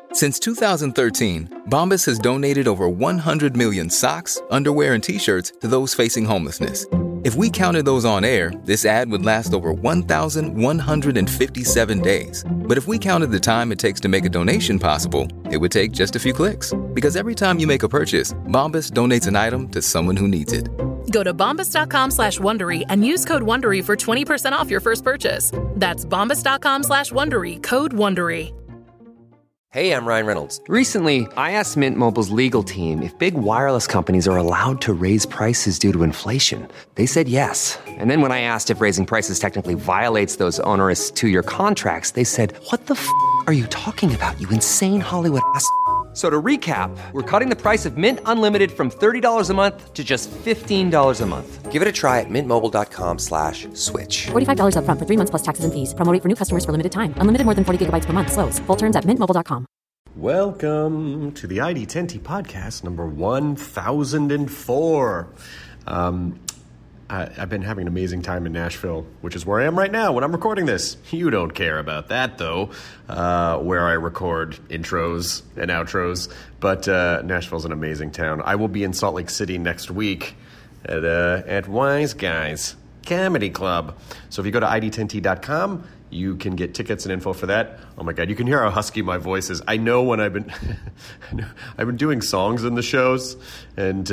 Since 2013, Bombas has donated over 100 million socks, underwear, and T-shirts to those facing homelessness. If we counted those on air, this ad would last over 1,157 days. But if we counted the time it takes to make a donation possible, it would take just a few clicks. Because every time you make a purchase, Bombas donates an item to someone who needs it. Go to bombas.com/Wondery and use code WONDERY for 20% off your first purchase. That's bombas.com/Wondery, code WONDERY. Hey, I'm Ryan Reynolds. Recently, I asked Mint Mobile's legal team if big wireless companies are allowed to raise prices due to inflation. They said yes. And then when I asked if raising prices technically violates those onerous two-year contracts, they said, "What the f*** are you talking about, you insane Hollywood ass?" So to recap, we're cutting the price of Mint Unlimited from $30 a month to just $15 a month. Give it a try at mintmobile.com/switch. $45 up front for 3 months plus taxes and fees. Promo rate for new customers for limited time. Unlimited more than 40 gigabytes per month. Slows full terms at mintmobile.com. Welcome to the ID10T podcast number 1004. I've been having an amazing time in Nashville, which is where I am right now when I'm recording this. You don't care about that, though, where I record intros and outros. But Nashville's an amazing town. I will be in Salt Lake City next week at Wise Guys Comedy Club. So if you go to ID10T.com, you can get tickets and info for that. Oh my God, you can hear how husky my voice is. I know when I've been doing songs in the shows, and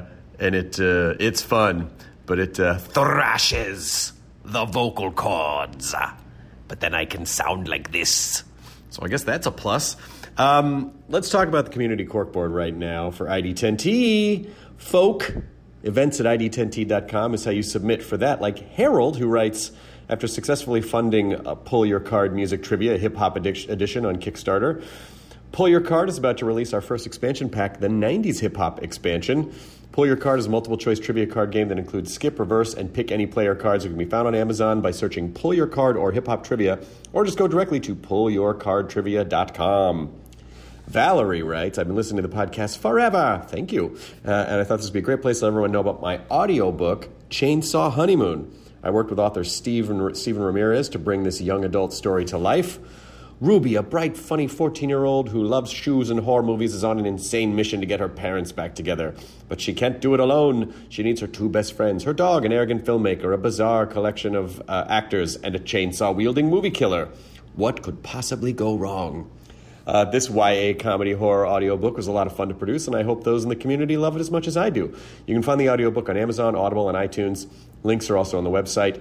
it's fun. But it thrashes the vocal cords. But then I can sound like this. So I guess that's a plus. Let's talk about the community corkboard right now for ID10T. Folk events at ID10T.com is how you submit for that. Like Harold, who writes, after successfully funding Pull Your Card Music Trivia, a hip-hop edition on Kickstarter, Pull Your Card is about to release our first expansion pack, the 90s hip-hop expansion. Pull Your Card is a multiple-choice trivia card game that includes skip, reverse, and pick any player cards that can be found on Amazon by searching Pull Your Card or Hip Hop Trivia, or just go directly to pullyourcardtrivia.com. Valerie writes, I've been listening to the podcast forever. Thank you. And I thought this would be a great place to let everyone know about my audiobook, Chainsaw Honeymoon. I worked with author Steven Ramirez to bring this young adult story to life. Ruby, a bright, funny 14-year-old who loves shoes and horror movies, is on an insane mission to get her parents back together. But she can't do it alone. She needs her two best friends, her dog, an arrogant filmmaker, a bizarre collection of actors, and a chainsaw-wielding movie killer. What could possibly go wrong? This YA comedy horror audiobook was a lot of fun to produce, and I hope those in the community love it as much as I do. You can find the audiobook on Amazon, Audible, and iTunes. Links are also on the website,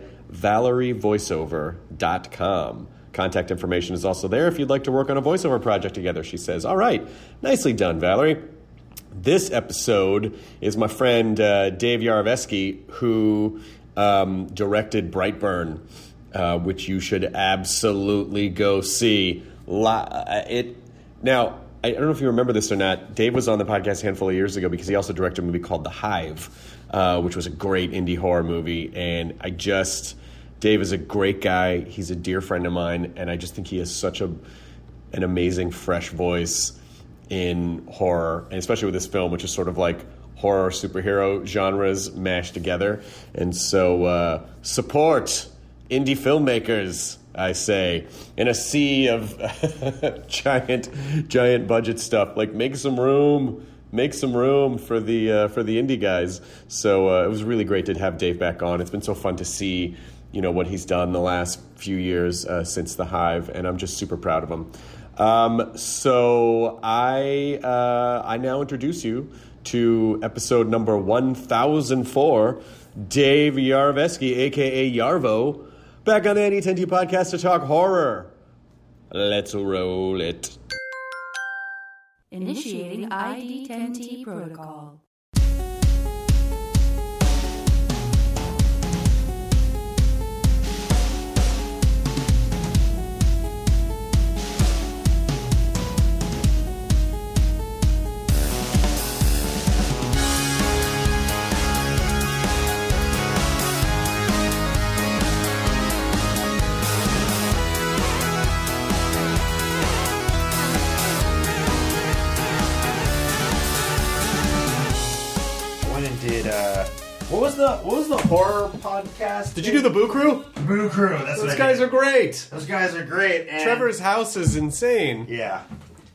valerievoiceover.com. Contact information is also there if you'd like to work on a voiceover project together, she says. All right. Nicely done, Valerie. This episode is my friend Dave Yarovesky, who directed Brightburn, which you should absolutely go see. Now, I don't know if you remember this or not. Dave was on the podcast a handful of years ago because he also directed a movie called The Hive, which was a great indie horror movie. And Dave is a great guy. He's a dear friend of mine, and I just think he has such an amazing, fresh voice in horror, and especially with this film, which is sort of like horror superhero genres mashed together. And so support indie filmmakers, I say, in a sea of giant budget stuff. Like make some room for the indie guys. So it was really great to have Dave back on. It's been so fun to see what he's done the last few years since The Hive, and I'm just super proud of him. So I now introduce you to episode number 1004, Dave Yarovesky, a.k.a. Yarvo, back on the ID10T podcast to talk horror. Let's roll it. Initiating ID10T protocol. What was the horror podcast? Did you do the Boo Crew? Boo Crew. Those guys are great. Those guys are great. And Trevor's house is insane. Yeah.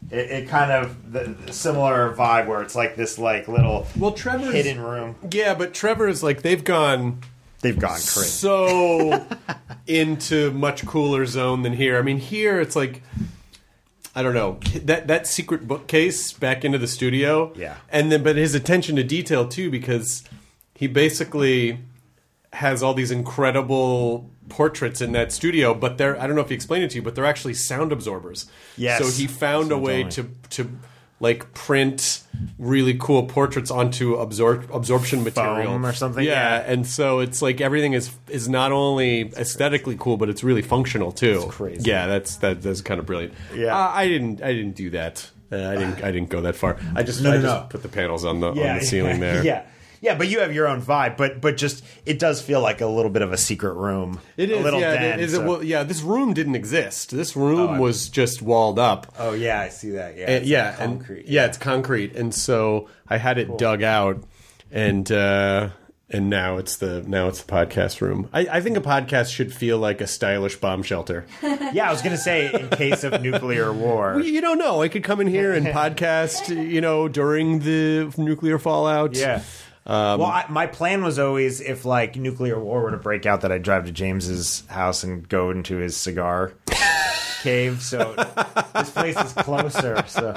It kind of the similar vibe where it's like this like little Trevor's hidden room. Yeah, but Trevor's like they've gone crazy. So into much cooler zone than here. I mean, here it's like I don't know, that secret bookcase back into the studio. Yeah. And then but his attention to detail too, because he basically has all these incredible portraits in that studio, but they're I don't know if he explained it to you, but they're actually sound absorbers. Yes. So he found a way to like print really cool portraits onto absorption material or something. Yeah, and so it's like everything is not only aesthetically cool, but it's really functional too. It's crazy. Yeah, that's kind of brilliant. Yeah, I didn't do that. I didn't go that far. I just put the panels on the ceiling there. Yeah. Yeah, but you have your own vibe, but just it does feel like a little bit of a secret room. It is, a little yeah. den, It is, so. well, yeah, this room didn't exist. This room was just walled up. Oh yeah, I see that. Yeah, And, it's concrete. It's concrete, and so I had it dug out, and now it's the podcast room. I think a podcast should feel like a stylish bomb shelter. Yeah, I was gonna say in case of nuclear war. Well, you don't know. I could come in here and podcast, during the nuclear fallout. Yeah. My plan was always if like nuclear war were to break out that I'd drive to James's house and go into his cigar cave. So this place is closer. So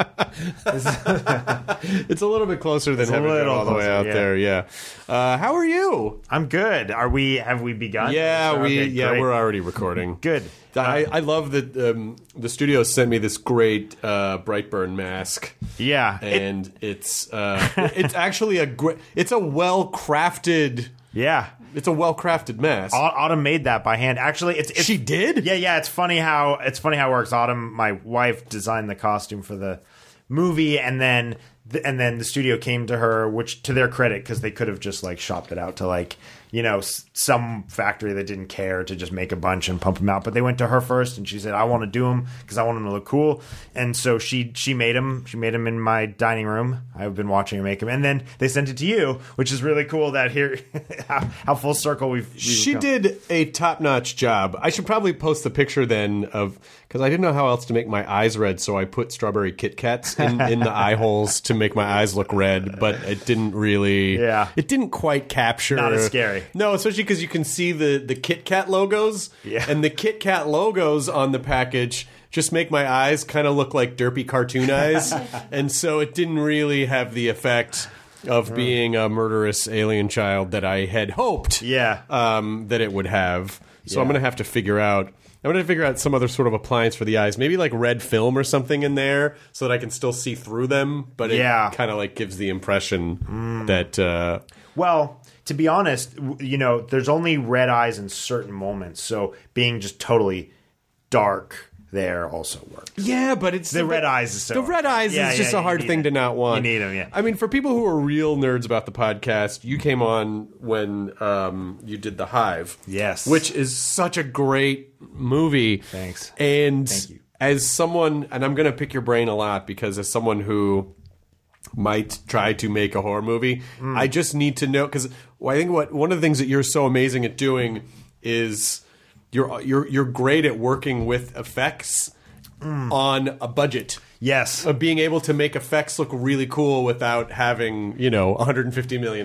it's a little bit closer than having gone all the way out there. Yeah. How are you? I'm good. Have we begun? Yeah, great. we're already recording. Good. I love that the studio sent me this great Brightburn mask. Yeah, and it's actually it's a well crafted. Yeah, it's a well crafted mask. Autumn made that by hand. Actually, it's she did. Yeah. It's funny how it works. Autumn, my wife, designed the costume for the movie, and then the studio came to her, which to their credit, because they could have just like shopped it out to like some factory that didn't care to just make a bunch and pump them out. But they went to her first, and she said, I want to do them because I want them to look cool. And so she made them. She made them in my dining room. I've been watching her make them. And then they sent it to you, which is really cool that here, how full circle we've She come. did a top-notch job. I should probably post the picture then because I didn't know how else to make my eyes red, so I put strawberry Kit Kats in the eye holes to make my eyes look red, but it didn't really... Yeah. It didn't quite capture... Not as scary. No, especially because you can see the Kit Kat logos, and the Kit Kat logos on the package just make my eyes kind of look like derpy cartoon eyes, and so it didn't really have the effect of being a murderous alien child that I had hoped that it would have. So I'm going to have to figure out... some other sort of appliance for the eyes. Maybe like red film or something in there so that I can still see through them. But it kind of like gives the impression that... Well, to be honest, there's only red eyes in certain moments. So being just totally dark there also works. Yeah, but it's... The red eyes is so... The red eyes is just a hard thing to not want. You need them, yeah. I mean, for people who are real nerds about the podcast, you came on when you did The Hive. Yes. Which is such a great movie. Thanks. And Thank you. As someone... And I'm going to pick your brain a lot because as someone who might try to make a horror movie, I just need to know... Because I think one of the things that you're so amazing at doing is... You're great at working with effects on a budget. Yes. Of being able to make effects look really cool without having, $150 million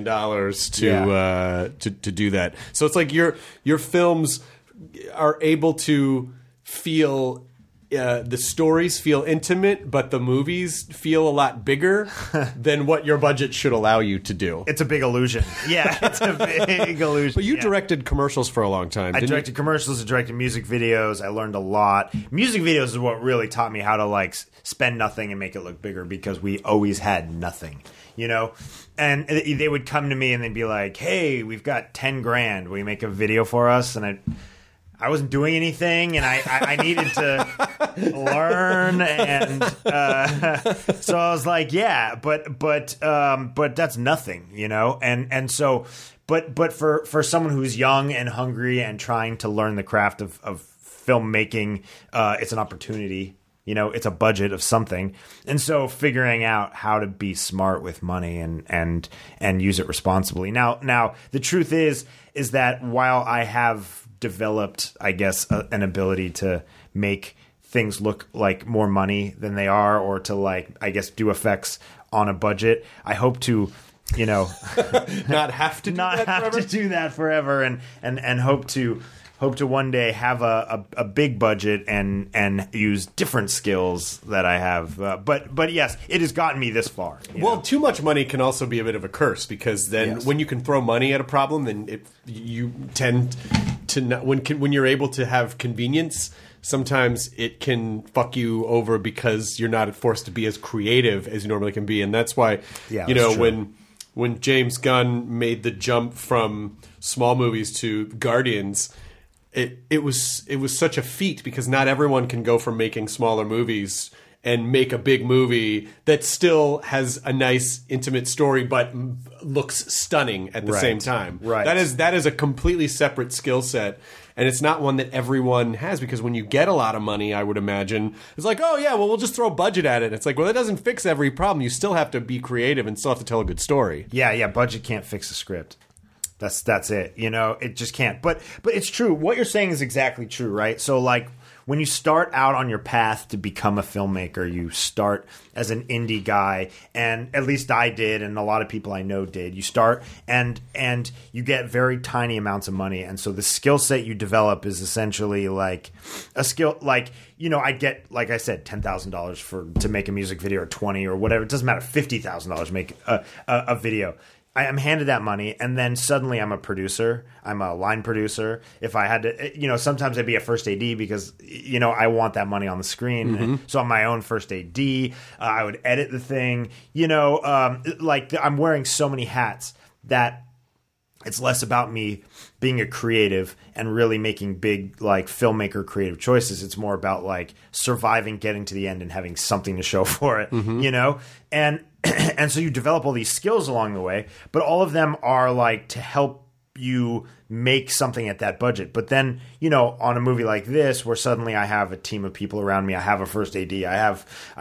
to do that. So it's like your films are able to feel... the stories feel intimate, but the movies feel a lot bigger than what your budget should allow you to do. It's a big illusion. Yeah, it's a big illusion. But you directed commercials for a long time, I directed commercials, I directed music videos. I learned a lot. Music videos is what really taught me how to like spend nothing and make it look bigger because we always had nothing, And they would come to me and they'd be like, hey, we've got 10 grand. Will you make a video for us? And I wasn't doing anything, and I needed to learn, and so I was like, yeah, but that's nothing, and so, but for someone who's young and hungry and trying to learn the craft of filmmaking, it's an opportunity. It's a budget of something, and so figuring out how to be smart with money and use it responsibly. Now the truth is that while I have developed, I guess, an ability to make things look like more money than they are, or to like, I guess, do effects on a budget. I hope to, not have to do that forever, and hope to one day have a big budget and use different skills that I have. But yes, it has gotten me this far. Well, too much money can also be a bit of a curse, because then when you can throw money at a problem, then you tend to not, when you're able to have convenience, sometimes it can fuck you over because you're not forced to be as creative as you normally can be. And that's why, when James Gunn made the jump from small movies to Guardians, it was such a feat, because not everyone can go from making smaller movies and make a big movie that still has a nice intimate story but looks stunning at the same time. Right. That is a completely separate skill set, and it's not one that everyone has, because when you get a lot of money, I would imagine, it's like, oh yeah, well, we'll just throw budget at it. It's like, well, that doesn't fix every problem. You still have to be creative and still have to tell a good story. Yeah, budget can't fix a script. That's it. It just can't. But it's true. What you're saying is exactly true, right? So like, when you start out on your path to become a filmmaker, you start as an indie guy, and at least I did, and a lot of people I know did. You start and you get very tiny amounts of money, and so the skill set you develop is essentially like a skill. Like, I'd get, like I said, $10,000 to make a music video, or 20 or whatever. It doesn't matter, $50,000 to make a video. I am handed that money, and then suddenly I'm a producer. I'm a line producer. If I had to, sometimes I'd be a first AD because, I want that money on the screen. Mm-hmm. So I'm my own first AD. I would edit the thing. I'm wearing so many hats that it's less about me being a creative and really making big, like, filmmaker creative choices. It's more about, like, surviving, getting to the end, and having something to show for it, And so you develop all these skills along the way, but all of them are, like, to help you make something at that budget. But then, on a movie like this, where suddenly I have a team of people around me, I have a first AD, I have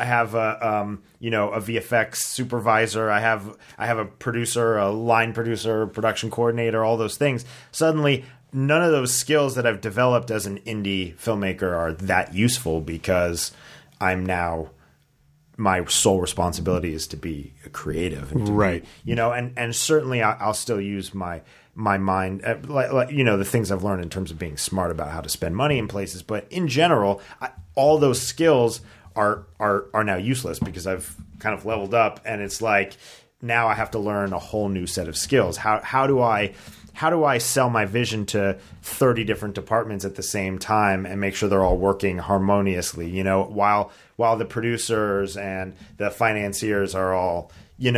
a VFX supervisor, I have a producer, a line producer, production coordinator, all those things. Suddenly, none of those skills that I've developed as an indie filmmaker are that useful, because I'm now, my sole responsibility is to be a creative, and and certainly I'll still use my mind, the things I've learned in terms of being smart about how to spend money in places. But in general, all those skills are now useless, because I've kind of leveled up, and it's like, now I have to learn a whole new set of skills. How do I sell my vision to 30 different departments at the same time and make sure they're all working harmoniously, while the producers and the financiers are all,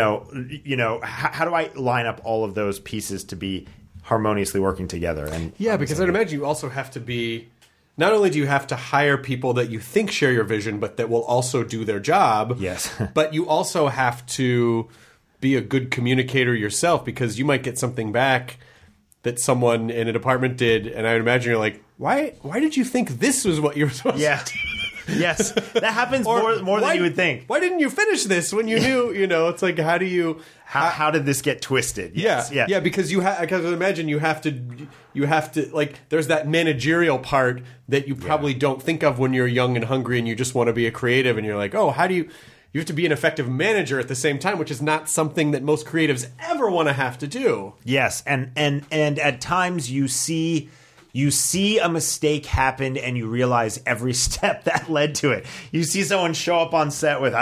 how do I line up all of those pieces to be harmoniously working together? And because I'd imagine you also have to be, not only do you have to hire people that you think share your vision, but that will also do their job. Yes. But you also have to be a good communicator yourself, because you might get something back that someone in a department did, and I would imagine you're like, why did you think this was what you were supposed to do? Yes, that happens more than you would think. Why didn't you finish this when you knew? It's like, how do you? How did this get twisted? Yes. Yeah. Because because I imagine you have to like. There's that managerial part that you probably don't think of when you're young and hungry and you just want to be a creative, and you're like, oh, how do you? You have to be an effective manager at the same time, which is not something that most creatives ever want to have to do. Yes, and at times you see a mistake happen, and you realize every step that led to it. You see someone show up on set with,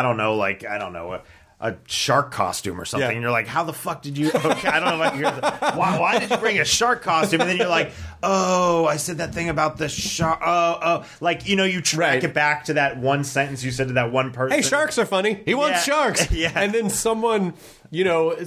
a shark costume or something, and you're like, how the fuck did you? Okay, I don't know if I can hear why did you bring a shark costume? And then you're like, oh, I said that thing about the shark. You track it back to that one sentence you said to that one person. Hey, sharks are funny. He wants sharks. Yeah. And then someone, you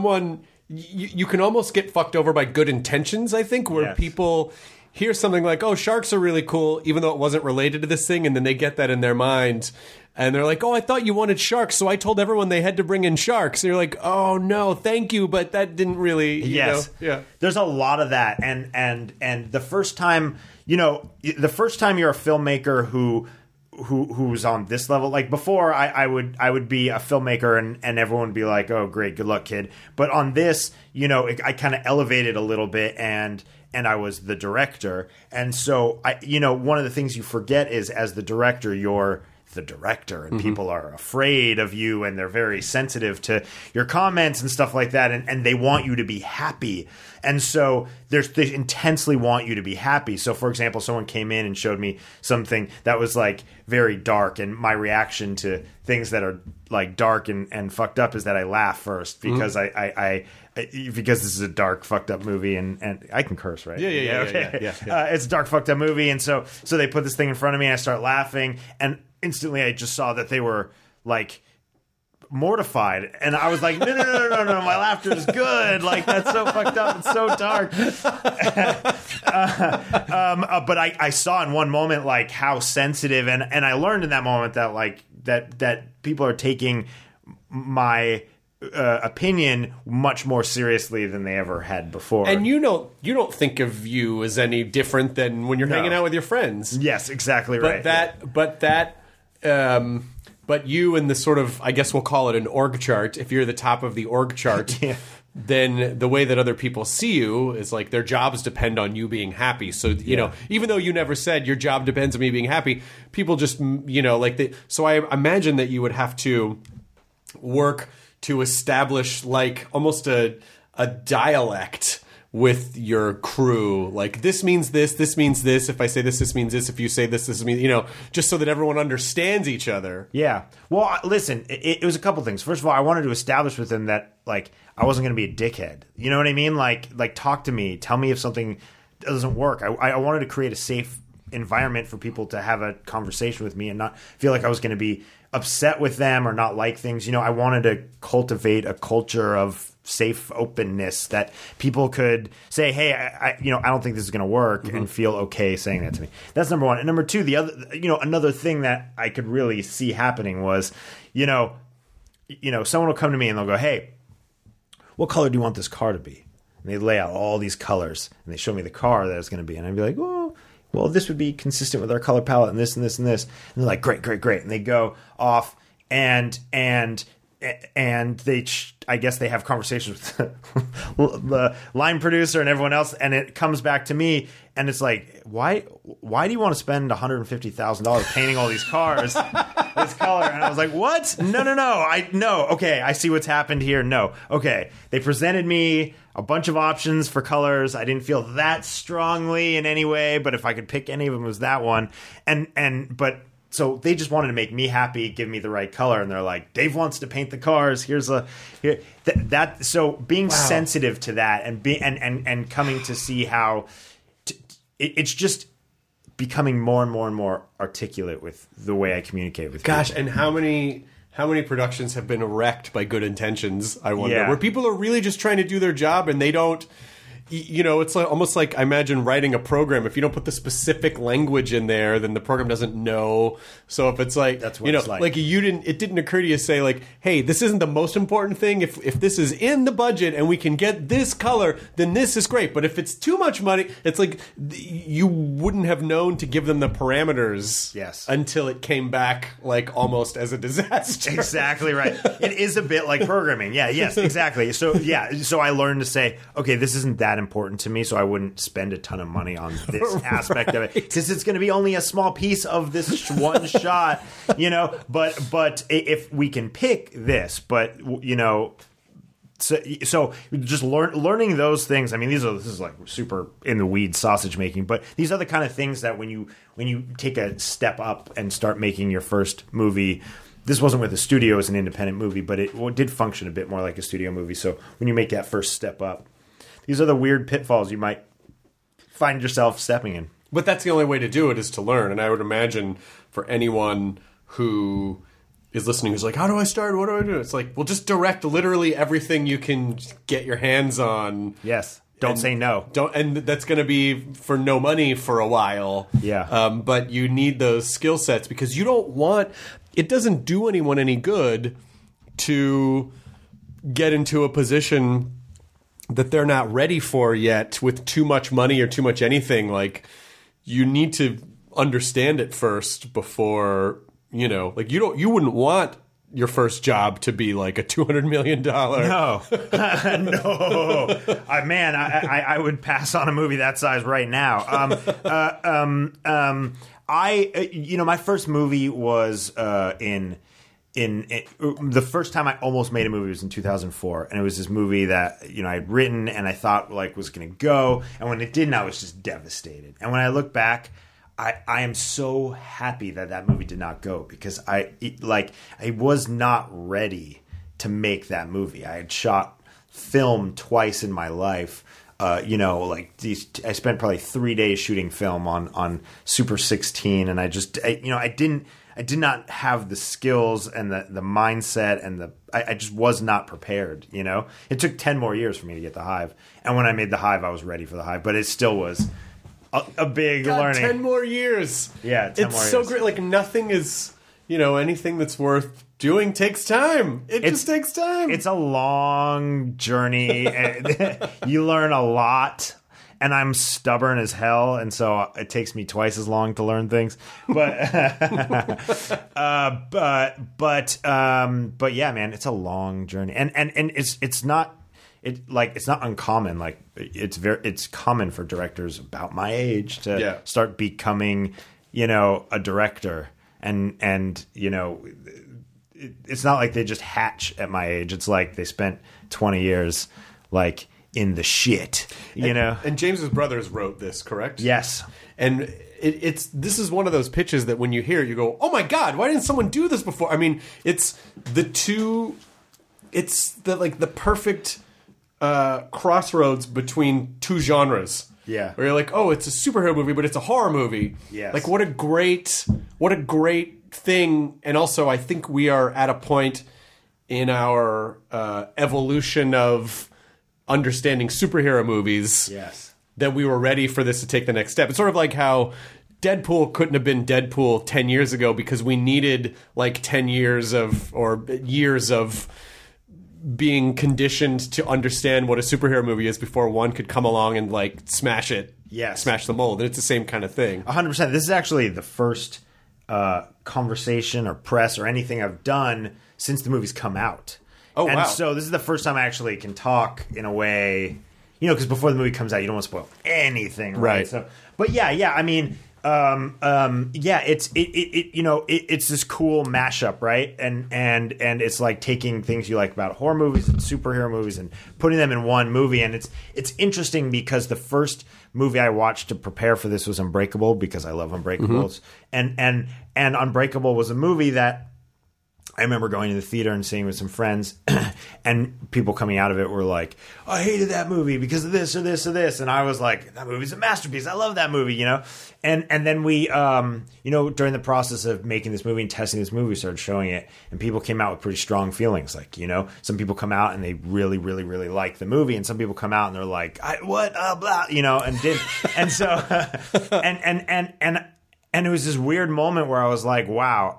can almost get fucked over by good intentions, I think, where people hear something like, oh, sharks are really cool, even though it wasn't related to this thing, and then they get that in their mind. And they're like, oh, I thought you wanted sharks, so I told everyone they had to bring in sharks. And you're like, oh, no, thank you, but that didn't really, Yes. Yeah. There's a lot of that. And the first time, you're a filmmaker who's on this level, like before I would be a filmmaker and everyone would be like, oh, great, good luck, kid. But on this, I kind of elevated a little bit, and and I was the director. And so, one of the things you forget is as the director, you're the director, and people are afraid of you, and they're very sensitive to your comments and stuff like that, and they want you to be happy. And so they intensely want you to be happy. So, for example, someone came in and showed me something that was like very dark, and my reaction to things that are like dark and fucked up is that I laugh first because because this is a dark, fucked up movie, and I can curse, right? Yeah. It's a dark, fucked up movie, and so they put this thing in front of me, and I start laughing, and instantly I just saw that they were like mortified, and I was like, no, my laughter is good. Like, that's so fucked up. It's so dark. But I saw in one moment like how sensitive, and I learned in that moment that like that people are taking my opinion much more seriously than they ever had before. And you don't think of you as any different than when you're hanging out with your friends. Yes, exactly right. But you and the sort of, I guess we'll call it an org chart, if you're the top of the org chart, then the way that other people see you is like their jobs depend on you being happy. So, you know, even though you never said your job depends on me being happy, people just, so I imagine that you would have to work to establish like almost a dialect with your crew. Like, this means this means this. If I say this means this. If you say this means, just so that everyone understands each other. Yeah. Well, listen, it was a couple things. First of all, I wanted to establish with them that, like, I wasn't going to be a dickhead. You know what I mean? Like talk to me. Tell me if something doesn't work. I wanted to create a safe environment for people to have a conversation with me and not feel like I was going to be upset with them or not like things. I wanted to cultivate a culture of safe openness that people could say, hey, I don't think this is going to work, and feel okay saying that to me. That's number one. And number two, the other, another thing that I could really see happening was, someone will come to me and they'll go, hey, what color do you want this car to be? And they lay out all these colors and they show me the car that it's going to be. And I'd be like, well, this would be consistent with our color palette and this and this and this. And they're like, great. And they go off and they, I guess they have conversations with the line producer and everyone else, and it comes back to me, and it's like, why do you want to spend $150,000 painting all these cars this color? And I was like, what? No. Okay, I see what's happened here. No. Okay, they presented me a bunch of options for colors. I didn't feel that strongly in any way, but if I could pick any of them, it was that one. But so they just wanted to make me happy, give me the right color, and they're like, Dave wants to paint the cars. So being sensitive to that and coming to see how it's just becoming more and more and more articulate with the way I communicate with people. And how many productions have been wrecked by good intentions, I wonder, where people are really just trying to do their job and they don't. It's like, almost like, I imagine writing a program. If you don't put the specific language in there, then the program doesn't know. So if it's like, that's what it's like. It didn't occur to you to say like, hey, this isn't the most important thing. If this is in the budget and we can get this color, then this is great. But if it's too much money, it's like you wouldn't have known to give them the parameters. Yes. Until it came back like almost as a disaster. Exactly right. It is a bit like programming. Yeah. Yes. Exactly. So I learned to say, okay, this isn't that important to me, so I wouldn't spend a ton of money on this aspect of it, because it's going to be only a small piece of this one shot, but if we can pick this, so just learning those things. I mean, this is like super in the weeds sausage making, but these are the kind of things that when you take a step up and start making your first movie. This wasn't with the studio as an independent movie, but it did function a bit more like a studio movie. So when you make that first step up, these are the weird pitfalls you might find yourself stepping in. But that's the only way to do it, is to learn. And I would imagine for anyone who is listening who's like, how do I start? What do I do? It's like, well, just direct literally everything you can get your hands on. Yes. Don't say no. And that's going to be for no money for a while. Yeah. But you need those skill sets, because you don't want... It doesn't do anyone any good to get into a position that they're not ready for yet with too much money or too much anything. Like, you need to understand it first before, you wouldn't want your first job to be like a $200 million. No, no. I would pass on a movie that size right now. My first movie was in the first time I almost made a movie was in 2004, and it was this movie that I'd written and I thought like was going to go, and when it didn't, I was just devastated. And when I look back, I am so happy that movie did not go, because I was not ready to make that movie. I had shot film twice in my life. I spent probably 3 days shooting film on Super 16, and I did not have the skills and the mindset, and I just was not prepared. It took 10 more years for me to get The Hive, and when I made The Hive, I was ready for The Hive, but it still was a big learning. 10 more years. Yeah, 10 more years. It's so great. Like, nothing is, anything that's worth doing takes time. It just takes time. It's a long journey. You learn a lot. And I'm stubborn as hell, and so it takes me twice as long to learn things. But yeah, man, it's a long journey, and it's not uncommon. Like it's common for directors about my age to start becoming, a director, and it's not like they just hatch at my age. It's like they spent 20 years like in the shit, And James's brothers wrote this, correct? Yes. And this is one of those pitches that when you hear it, you go, "Oh my God, why didn't someone do this before?" I mean, it's the perfect crossroads between two genres. Yeah. Where you're like, "Oh, it's a superhero movie, but it's a horror movie." Yes. Like, what a great thing. And also, I think we are at a point in our evolution of understanding superhero movies, that we were ready for this to take the next step. It's sort of like how Deadpool couldn't have been Deadpool 10 years ago because we needed like 10 years of being conditioned to understand what a superhero movie is before one could come along and like smash it, smash the mold. And it's the same kind of thing. 100%. This is actually the first conversation or press or anything I've done since the movie's come out. Oh, and wow. so this is the first time I actually can talk in a way, because before the movie comes out, you don't want to spoil anything, right? So, but yeah, I mean, it's this cool mashup, right? And it's like taking things you like about horror movies and superhero movies and putting them in one movie. And it's interesting because the first movie I watched to prepare for this was Unbreakable, because I love Unbreakables, and Unbreakable was a movie that I remember going to the theater and seeing with some friends, and people coming out of it were like, "I hated that movie because of this or this or this," and I was like, "That movie's a masterpiece. I love that movie," And then we, during the process of making this movie and testing this movie, we started showing it, and people came out with pretty strong feelings. Like, some people come out and they really, really, really like the movie, and some people come out and they're like, blah, and did, and so, and it was this weird moment where I was like, wow,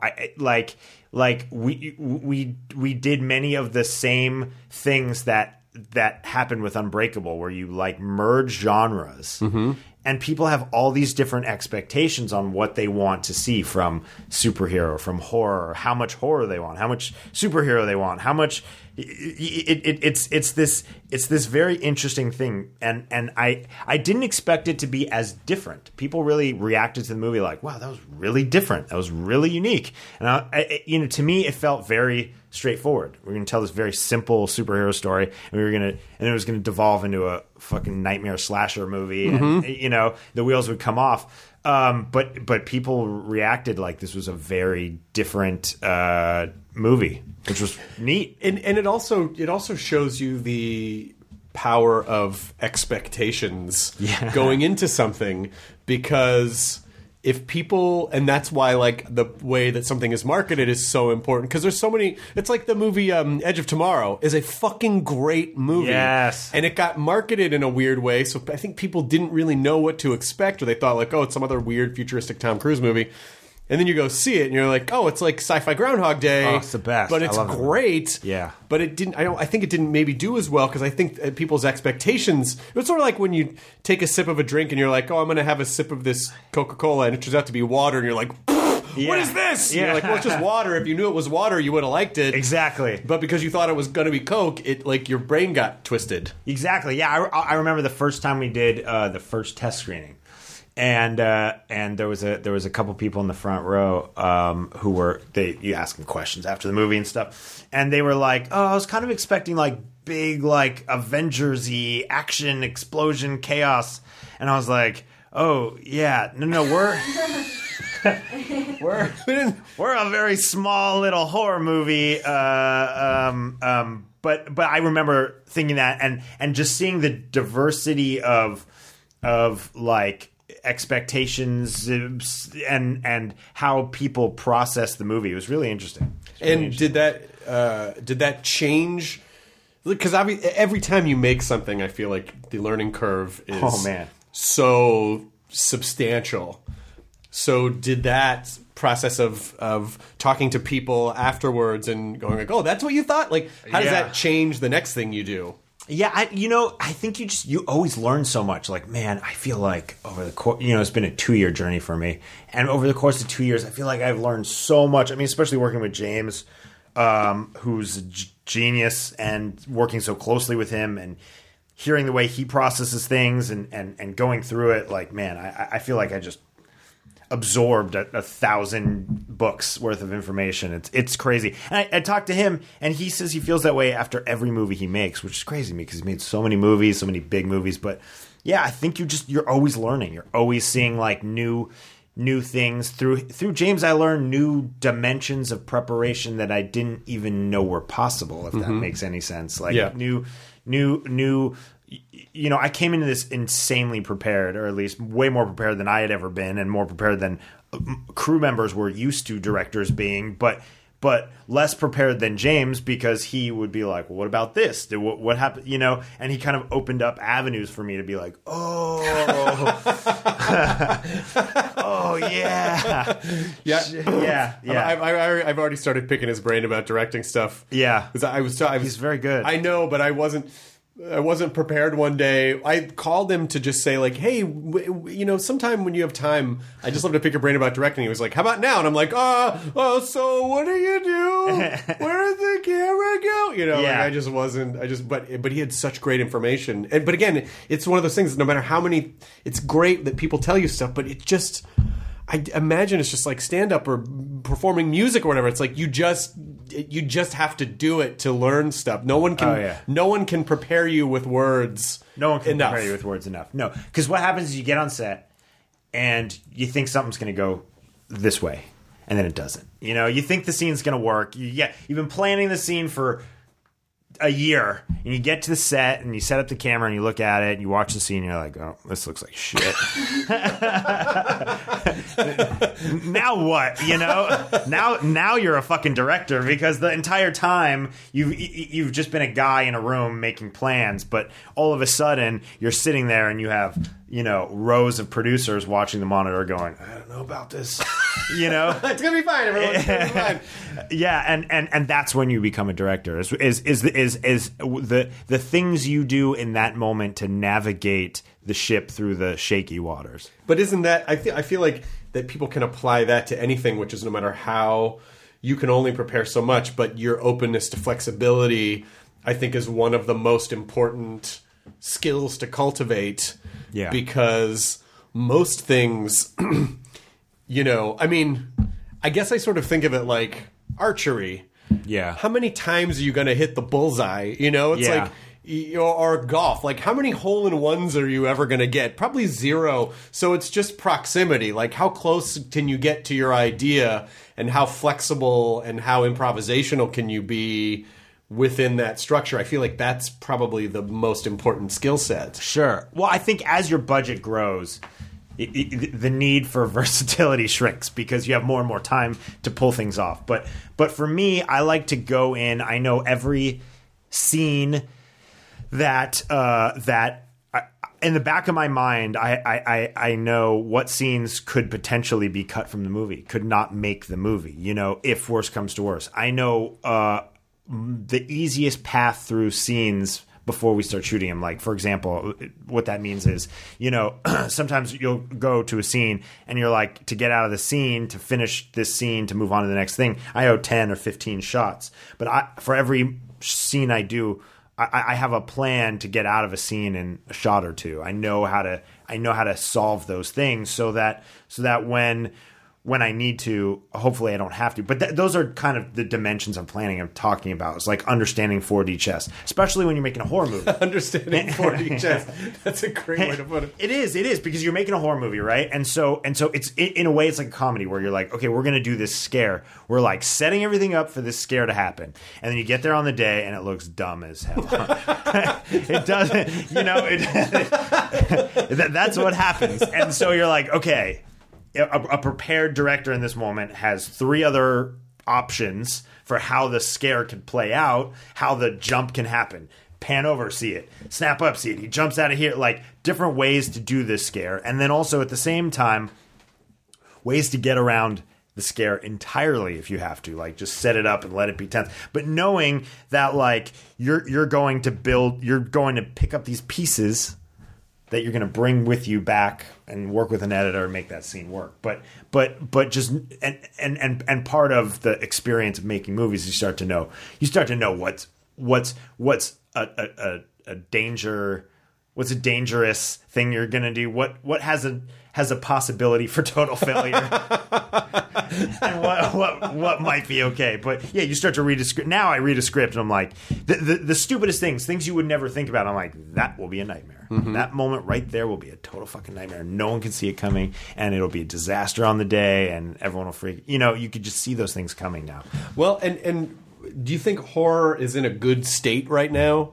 we did many of the same things that happened with Unbreakable, where you like merge genres, and people have all these different expectations on what they want to see from superhero, from horror, how much horror they want, how much superhero they want, how much. It's this very interesting thing, and I didn't expect it to be as different. People really reacted to the movie like, "Wow, that was really different. That was really unique." And to me, it felt very straightforward. We're going to tell this very simple superhero story, and it was going to devolve into a fucking nightmare slasher movie, and the wheels would come off. But people reacted like this was a very different movie, which was neat. And it also shows you the power of expectations going into something, because if people, and that's why like the way that something is marketed is so important, because there's so many. It's like the movie Edge of Tomorrow is a fucking great movie, and it got marketed in a weird way, so I think people didn't really know what to expect, or they thought like, oh, it's some other weird futuristic Tom Cruise movie. And then you go see it, and you're like, "Oh, it's like Sci-Fi Groundhog Day." Oh, it's the best, but it's great. Yeah, but it didn't. I think it didn't maybe do as well, because I think people's expectations. It's sort of like when you take a sip of a drink, and you're like, "Oh, I'm going to have a sip of this Coca-Cola," and it turns out to be water, and you're like, what is this? Yeah. You're like, well, it's just water. If you knew it was water, you would have liked it. Exactly. But because you thought it was going to be Coke, it like your brain got twisted. Exactly. Yeah, I remember the first time we did the first test screening. And there was a couple people in the front row who were you ask them questions after the movie and stuff, and they were like, "Oh, I was kind of expecting like big like Avengers-y action, explosion, chaos," and I was like, "Oh yeah, no, we're a very small little horror movie." But I remember thinking that and just seeing the diversity of like expectations and how people process the movie. It was really interesting. Did that change? Because every time you make something, I feel like the learning curve is so substantial. So did that process of talking to people afterwards and going like, oh, that's what you thought? Like, how does that change the next thing you do? Yeah, I think you always learn so much. Like, man, I feel like over the course, it's been a 2-year journey for me. And over the course of 2 years, I feel like I've learned so much. I mean, especially working with James, who's a genius, and working so closely with him and hearing the way he processes things and going through it. Like, man, I feel like I just absorbed 1,000 books worth of information. It's crazy. And I talked to him, and he says he feels that way after every movie he makes, which is crazy to me because he's made so many movies, so many big movies. But yeah, I think you're always learning. You're always seeing like new things through James. I learned new dimensions of preparation that I didn't even know were possible. If that makes any sense, like new. I came into this insanely prepared, or at least way more prepared than I had ever been, and more prepared than crew members were used to directors being, but less prepared than James, because he would be like, well, what about this? What happened? And he kind of opened up avenues for me to be like, oh, oh yeah. I've already started picking his brain about directing stuff. Yeah. He's very good. I know, but I wasn't prepared one day. I called him to just say like, hey, sometime when you have time, I just love to pick your brain about directing. He was like, how about now? And I'm like, so what do you do? Where does the camera go? But he had such great information. But again, it's one of those things, no matter how many, it's great that people tell you stuff, but it just, I imagine it's just like stand-up or performing music or whatever. It's like you just have to do it to learn stuff. No one can prepare you with words. No one can prepare you with words enough. No, because what happens is you get on set and you think something's going to go this way, and then it doesn't. You think the scene's going to work. You've been planning the scene for a year, and you get to the set and you set up the camera and you look at it and you watch the scene and you're like, oh, this looks like shit. Now what? Now you're a fucking director, because the entire time you've just been a guy in a room making plans, but all of a sudden you're sitting there and you have rows of producers watching the monitor going, I don't know about this. It's gonna be fine, everyone. It's gonna be fine. Yeah, and that's when you become a director. Is the things you do in that moment to navigate the ship through the shaky waters. But isn't that, I feel like that people can apply that to anything, which is no matter how, you can only prepare so much, but your openness to flexibility, I think, is one of the most important skills to cultivate. Yeah. Because most things, I guess I sort of think of it like archery. Yeah. How many times are you going to hit the bullseye? It's like, or golf. Like, how many hole-in-ones are you ever going to get? Probably zero. So it's just proximity. Like, how close can you get to your idea, and how flexible and how improvisational can you be within that structure? I feel like that's probably the most important skill set. Sure. Well, I think as your budget grows, the need for versatility shrinks because you have more and more time to pull things off. But for me, I like to go in. I know every scene that in the back of my mind, I know what scenes could potentially be cut from the movie, could not make the movie. If worse comes to worse, I know the easiest path through scenes before we start shooting them. Like, for example, what that means is, you know, sometimes you'll go to a scene and you're like, to get out of the scene, to finish this scene, to move on to the next thing, I owe 10 or 15 shots. But for every scene I do, I have a plan to get out of a scene in a shot or two. I know how to solve those things so that when I need to, hopefully I don't have to. But those are kind of the dimensions of planning I'm talking about. It's like understanding 4D chess, especially when you're making a horror movie. Understanding 4D chess. That's a great way to put it. It is because you're making a horror movie, right? And so it's in a way it's like a comedy where you're like, okay, we're going to do this scare. We're like setting everything up for this scare to happen. And then you get there on the day and it looks dumb as hell. It doesn't, you know, that's what happens. And so you're like, okay, a prepared director in this moment has 3 other options for how the scare can play out, how the jump can happen. Pan over, see it. Snap up, see it. He jumps out of here. Like, different ways to do this scare. And then also, at the same time, ways to get around the scare entirely if you have to. Like, just set it up and let it be tense. But knowing that, like, you're going to pick up these pieces that you're going to bring with you back and work with an editor and make that scene work. But just and part of the experience of making movies, you start to know what's a dangerous thing you're going to do. What has a possibility for total failure. And what might be okay. But yeah, you start to read a script. Now I read a script and I'm like, the stupidest things you would never think about. I'm like, that will be a nightmare. Mm-hmm. That moment right there will be a total fucking nightmare. No one can see it coming, and it'll be a disaster on the day, and everyone will freak. You know, you could just see those things coming now. Well, and do you think horror is in a good state right now?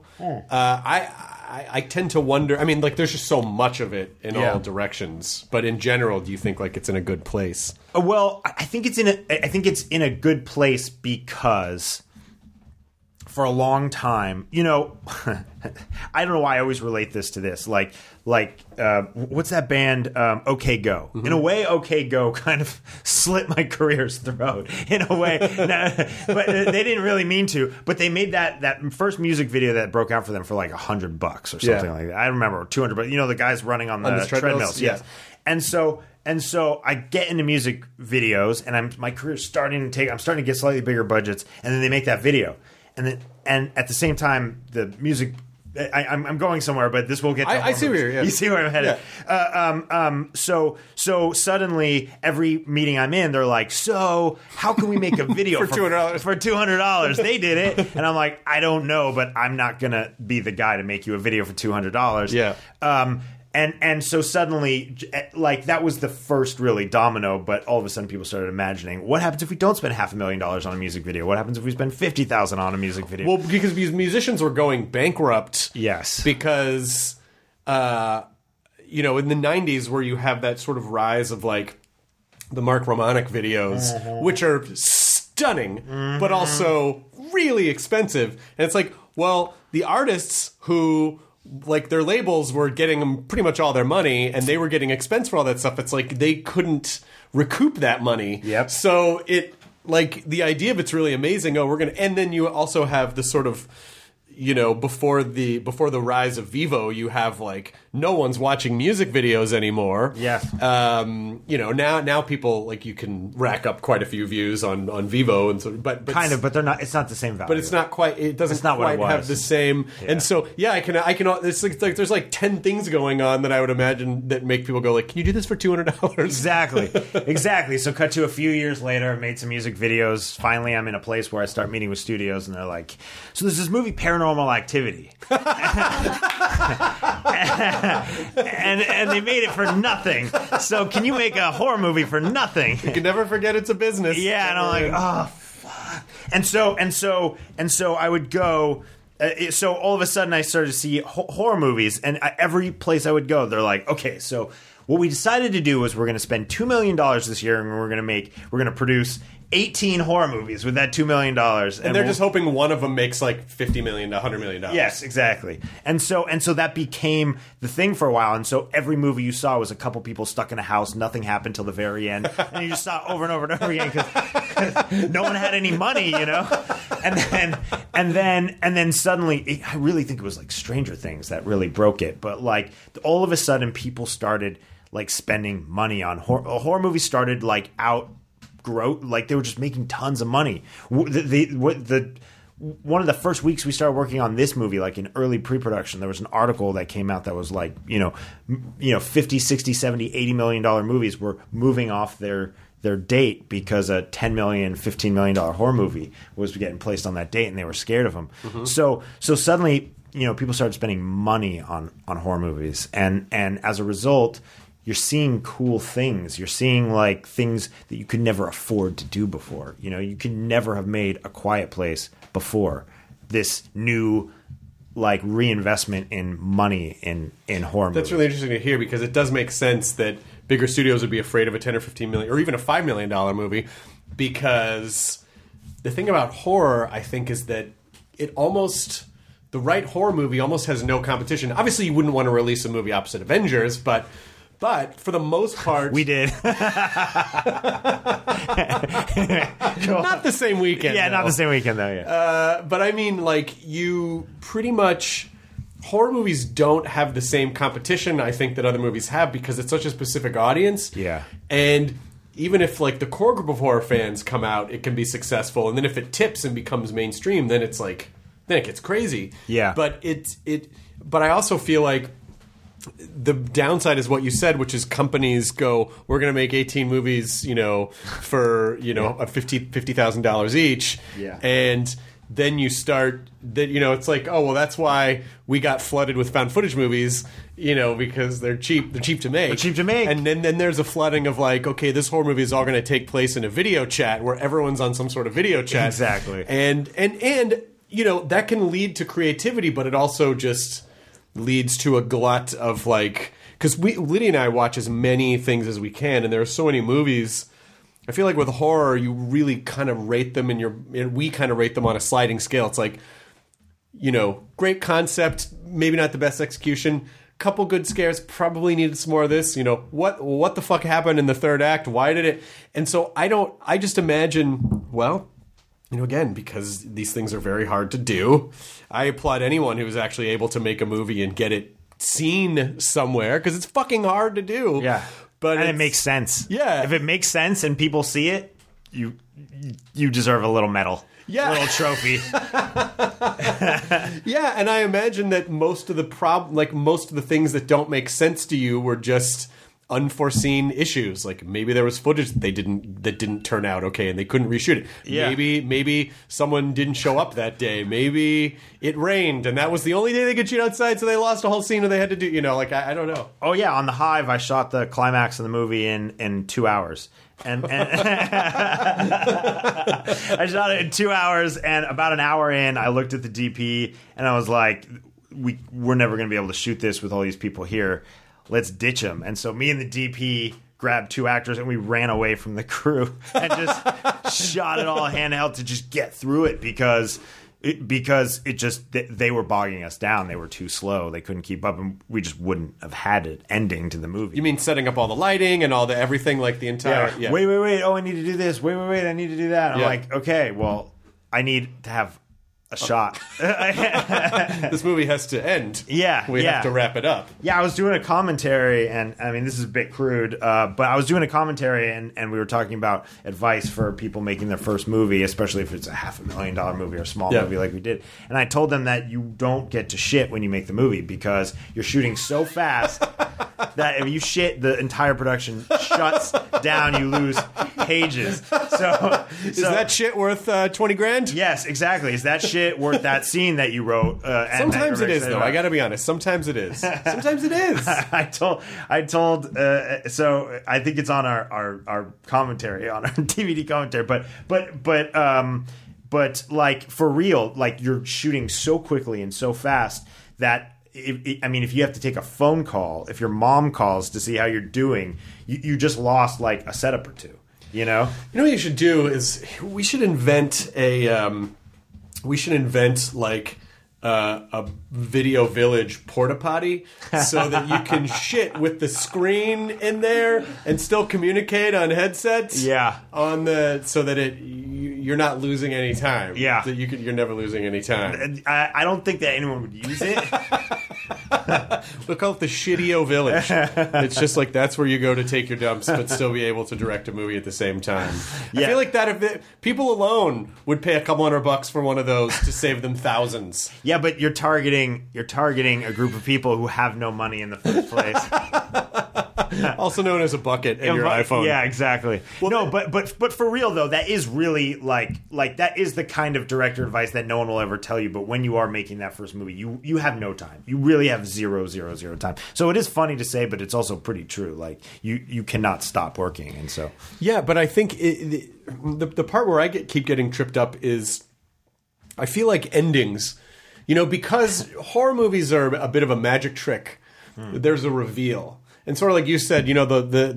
I tend to wonder. I mean, like, there's just so much of it in all directions. But in general, do you think like it's in a good place? Well, I think it's in a good place because for a long time, you know, I don't know why I always relate this to this. Like what's that band? OK Go. Mm-hmm. In a way, OK Go kind of slit my career's throat. In a way, but they didn't really mean to. But they made that first music video that broke out for them for like $100 or something like that. I remember 200, but you know the guys running on the treadmills. Yes, And so I get into music videos, and my career's starting to get slightly bigger budgets, and then they make that video. And at the same time, the music. I'm going somewhere, but this will get. I see where you see where I'm headed. Yeah. So suddenly, every meeting I'm in, they're like, "So how can we make a video for $200? For $200, they did it, and I'm like, I don't know, but I'm not gonna be the guy to make you a video for $200. Yeah. And so suddenly, like, that was the first really domino, but all of a sudden people started imagining, what happens if we don't spend $500,000 on a music video? What happens if we spend $50,000 on a music video? Well, because musicians were going bankrupt. Yes. Because, you know, in the 90s where you have that sort of rise of, like, the Mark Romanek videos, which are stunning, but also really expensive. And it's like, well, the artists who... like, their labels were getting them pretty much all their money, and they were getting expense for all that stuff. It's like they couldn't recoup that money. Yep. So like, the idea of it's really amazing. Oh, and then you also have the sort of, you know, before the rise of Vivo, you have, like, no one's watching music videos anymore. Yes. You know, now people, like, you can rack up quite a few views on Vivo, and so, but kind of, but they're not. It's not the same value. But it's not quite. It doesn't quite have the same. Yeah. And so, yeah, I can. It's like there's like 10 things going on that I would imagine that make people go like, "Can you do this for $200?" Exactly. So, cut to a few years later, I made some music videos. Finally, I'm in a place where I start meeting with studios, and they're like, "So there's this movie, Paranormal Activity." and they made it for nothing. So can you make a horror movie for nothing? You can never forget it's a business. Yeah, and I'm like, oh fuck. And so I would go. So all of a sudden I started to see horror movies, and every place I would go, they're like, okay, so what we decided to do was we're going to spend $2 million this year, and we're going to produce 18 horror movies with that $2 million. And they're just hoping one of them makes like $50 million to $100 million. Yes, exactly. And so that became the thing for a while. And so every movie you saw was a couple people stuck in a house. Nothing happened till the very end. And you just saw it over and over and over again because no one had any money, you know? And then suddenly, I really think it was like Stranger Things that really broke it. But like all of a sudden people started like spending money on horror movies started like like they were just making tons of money. One of the first weeks we started working on this movie, like in early pre-production, there was an article that came out that was like, 50, 60, 70, $80 million movies were moving off their date because a $10 million, $15 million horror movie was getting placed on that date and they were scared of them. Mm-hmm. So suddenly, people started spending money on horror movies. And as a result, you're seeing cool things. You're seeing like things that you could never afford to do before. You could never have made A Quiet Place before this new like reinvestment in money in horror movies. That's really interesting to hear because it does make sense that bigger studios would be afraid of a $10 or $15 million or even a $5 million movie because the thing about horror, I think, is that the right horror movie almost has no competition. Obviously, you wouldn't want to release a movie opposite Avengers, but for the most part... We did. Not the same weekend. Yeah, though. not the same weekend, though, yeah. But I mean, like, you pretty much... Horror movies don't have the same competition, I think, that other movies have because it's such a specific audience. Yeah. And even if, like, the core group of horror fans come out, it can be successful. And then if it tips and becomes mainstream, then it's like... Then it gets crazy. Yeah. But But I also feel like... The downside is what you said, which is companies go, we're going to make 18 movies, for, $50,000 each. Yeah. And then you start that, it's like, oh, well, that's why we got flooded with found footage movies, because they're cheap. They're cheap to make. They're cheap to make. And then there's a flooding of like, okay, this horror movie is all going to take place in a video chat where everyone's on some sort of video chat. Exactly. And that can lead to creativity, but it also just leads to a glut of like, because Lydia and I watch as many things as we can, and there are so many movies. I feel like with horror, you really kind of rate them we kind of rate them on a sliding scale. It's like, great concept, maybe not the best execution, couple good scares, probably needed some more of this. What the fuck happened in the third act? Why did it? And so I just imagine, well, again, because these things are very hard to do, I applaud anyone who is actually able to make a movie and get it seen somewhere, because it's fucking hard to do. Yeah. But it makes sense. Yeah. If it makes sense and people see it, you deserve a little medal. Yeah. A little trophy. Yeah, and I imagine that most of the things that don't make sense to you were just unforeseen issues. Like maybe there was footage that didn't turn out okay and they couldn't reshoot it. Yeah. Maybe someone didn't show up that day. Maybe it rained and that was the only day they could shoot outside, so they lost a whole scene and they had to do, I don't know. Oh yeah, on The Hive I shot the climax of the movie in 2 hours. And I shot it in 2 hours, and about an hour in I looked at the DP and I was like, we're never going to be able to shoot this with all these people here. Let's ditch them. And so me and the DP grabbed 2 actors and we ran away from the crew and just shot it all handheld to just get through it because they were bogging us down. They were too slow. They couldn't keep up, and we just wouldn't have had an ending to the movie. You mean setting up all the lighting and all the everything, like the entire... Yeah. Wait. Oh, I need to do this. Wait. I need to do that. I'm like, okay, well, I need to have a shot. This movie has to end. Yeah. We have to wrap it up. Yeah, I was doing a commentary, and I mean, this is a bit crude, but I was doing a commentary, and we were talking about advice for people making their first movie, especially if it's a $500,000 movie or a small movie like we did. And I told them that you don't get to shit when you make the movie because you're shooting so fast that if you shit, the entire production shuts down. You lose pages. So is that shit worth $20,000? Yes, exactly. Is that shit worth that scene that you wrote? Sometimes it is, though. I got to be honest. Sometimes it is. Sometimes it is. I told. So I think it's on our commentary, on our DVD commentary. But like for real, like you're shooting so quickly and so fast that. If you have to take a phone call, if your mom calls to see how you're doing, you just lost like a setup or two. You know? You know what you should do is we should invent like a Video Village porta potty so that you can shit with the screen in there and still communicate on headsets. Yeah. So that you're not losing any time. Yeah. That you're never losing any time. I don't think that anyone would use it. We'll call it the Shitty-O Village. It's just like that's where you go to take your dumps, but still be able to direct a movie at the same time. Yeah. I feel like that if people alone would pay a couple $100 for one of those to save them thousands. Yeah, but you're targeting a group of people who have no money in the first place. Also known as a bucket in your iPhone. Yeah, exactly. Well, no, but for real though, that is really like that is the kind of director advice that no one will ever tell you. But when you are making that first movie, you have no time. You really have 0, 0, 0 time. So it is funny to say, but it's also pretty true. Like you cannot stop working, and so yeah. But I think the part where I keep getting tripped up is I feel like endings. You know, because horror movies are a bit of a magic trick. There's a reveal. And sort of like you said, you know,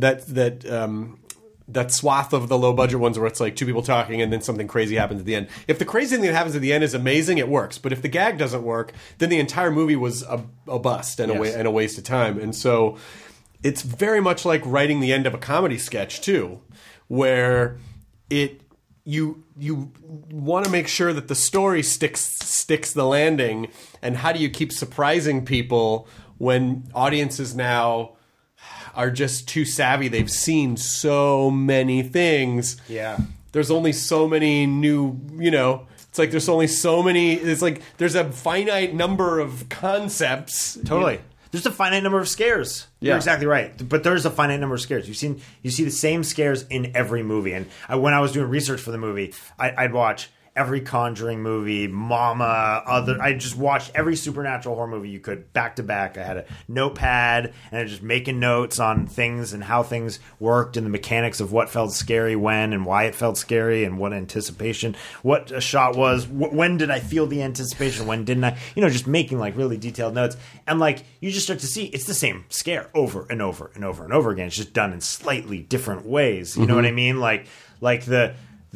that swath of the low budget ones where it's like two people talking and then something crazy happens at the end. If the crazy thing that happens at the end is amazing, it works. But if the gag doesn't work, then the entire movie was a bust and a waste of time. And so it's very much like writing the end of a comedy sketch too, where you want to make sure that the story sticks the landing, and how do you keep surprising people when audiences now are just too savvy? They've seen so many things. Yeah. There's only so many new, you know, it's like there's only so many, it's like there's a finite number of concepts. Totally. There's a finite number of scares. Yeah. You're exactly right. But there's a finite number of scares. You see the same scares in every movie. And when I was doing research for the movie, I'd watch every Conjuring movie, Mama, I just watched every supernatural horror movie you could back to back. I had a notepad and I was just making notes on things and how things worked and the mechanics of what felt scary when and why it felt scary and what anticipation, what a shot was, when did I feel the anticipation, when didn't I, you know, just making like really detailed notes. And like you just start to see it's the same scare over and over and over and over again. It's just done in slightly different ways. You know what I mean? Like the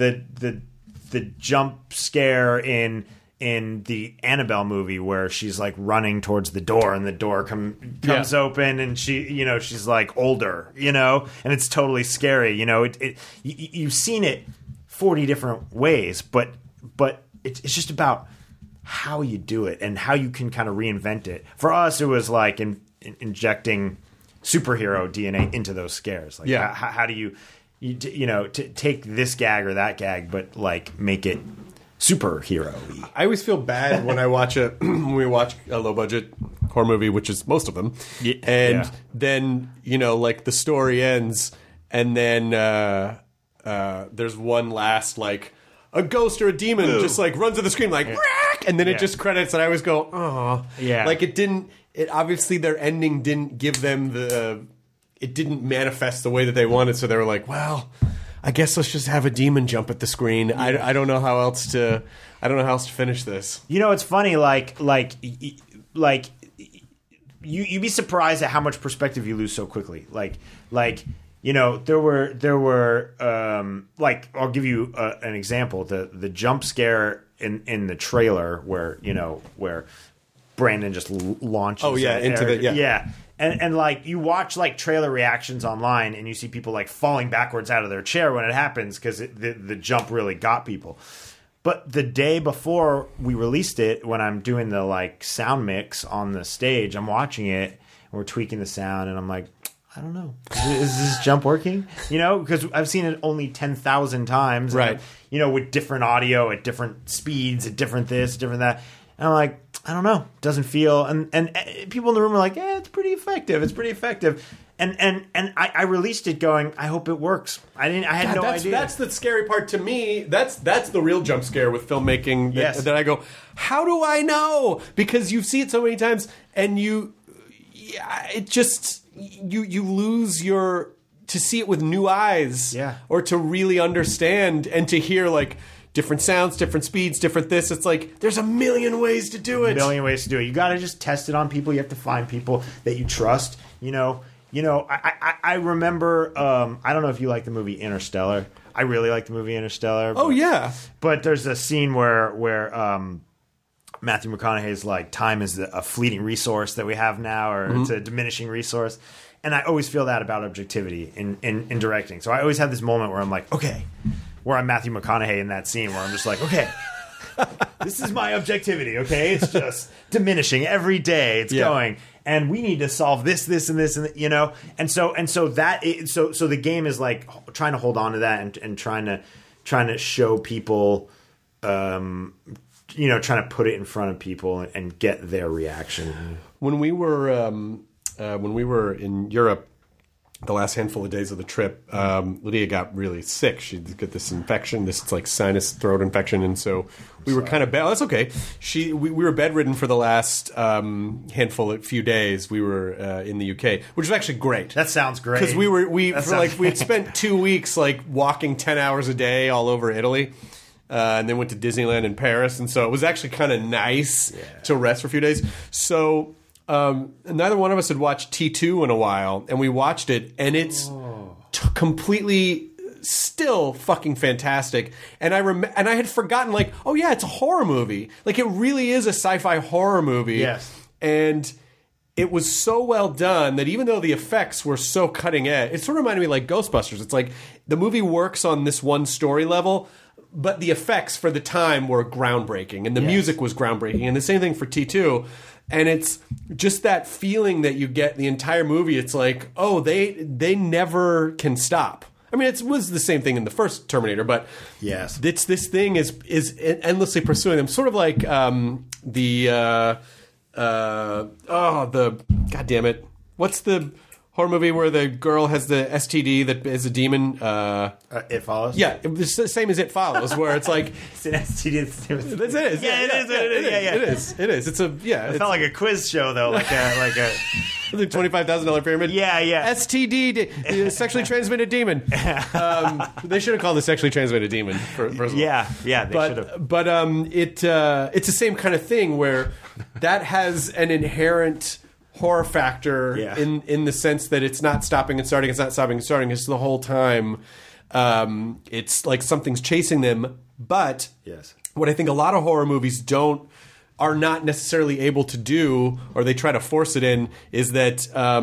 jump scare in the Annabelle movie where she's like running towards the door and the door comes open and she's like older, you know, and it's totally scary. You know, you've seen it 40 different ways, but it's just about how you do it and how you can kind of reinvent it. For us, it was like injecting superhero DNA into those scares. Like, how do you take this gag or that gag, but like make it superhero-y. I always feel bad when when we watch a low budget horror movie, which is most of them, then like the story ends, and then there's one last like a ghost or a demon just like runs to the screen like Rack! And then it just credits, and I always go, oh, like it didn't. It obviously their ending didn't give them it didn't manifest the way that they wanted, so they were like, well, I guess let's just have a demon jump at the screen. Yeah. I don't know how else to finish this. You know, it's funny, like you'd be surprised at how much perspective you lose so quickly. There were like, I'll give you an example. The jump scare in the trailer where Brandon just launches. Oh yeah, into the And like you watch like trailer reactions online and you see people like falling backwards out of their chair when it happens because the jump really got people. But the day before we released it, when I'm doing the like sound mix on the stage, I'm watching it and we're tweaking the sound and I'm like, I don't know, is this jump working? Because I've seen it only 10,000 times, right? And, with different audio at different speeds, at different this, different that. And I'm like, I don't know. Doesn't feel. And people in the room are like, it's pretty effective. It's pretty effective. And I released it going, I hope it works. I had no idea. That's the scary part to me. That's the real jump scare with filmmaking. That I go, how do I know? Because you see it so many times, and you lose your to see it with new eyes, or to really understand and to hear like. Different sounds, different speeds, different this. It's like, there's a million ways to do it. You got to just test it on people. You have to find people that you trust. I remember. I don't know if you like the movie Interstellar. I really like the movie Interstellar. Oh yeah, but there's a scene where Matthew McConaughey's like, time is a fleeting resource that we have now, or it's a diminishing resource. And I always feel that about objectivity in directing. So I always have this moment where I'm like, okay, where I'm Matthew McConaughey in that scene, where I'm just like, okay, this is my objectivity. Okay, it's just diminishing every day. It's going, and we need to solve this, and this, and and so the game is like trying to hold on to that and trying to show people. Trying to put it in front of people and get their reaction. When we were in Europe, the last handful of days of the trip, Lydia got really sick. She got this infection, this like sinus throat infection, and so we were kind of bad. Oh, that's okay. We were bedridden for the last few days. We were in the UK, which was actually great. That sounds great because we had spent 2 weeks like walking 10 hours a day all over Italy. And then went to Disneyland in Paris, and so it was actually kind of nice to rest for a few days. So neither one of us had watched T2 in a while, and we watched it, and it's completely still fucking fantastic. And I had forgotten, like, oh yeah, it's a horror movie. Like, it really is a sci-fi horror movie. Yes. And it was so well done that even though the effects were so cutting edge, it sort of reminded me like Ghostbusters. It's like the movie works on this one story level, but the effects for the time were groundbreaking, and the music was groundbreaking, and the same thing for T2. And it's just that feeling that you get the entire movie. It's like, oh, they never can stop. I mean, it was the same thing in the first Terminator, but yes, this thing is endlessly pursuing them. Sort of like the God damn it, what's the horror movie where the girl has the STD that is a demon? It Follows? Yeah, it's the same as It Follows, where it's like... It's an STD. It is. Yeah, it is. It's a... Yeah. It felt like a quiz show, though, like a the $25,000 pyramid. Yeah. STD, sexually transmitted demon. They should have called it sexually transmitted demon. First of all. Yeah, they should have. But it's the same kind of thing where that has an inherent horror factor in the sense that it's not stopping and starting. It's not stopping and starting. It's the whole time. It's like something's chasing them. But what I think a lot of horror movies are not necessarily able to do, or they try to force it in, is that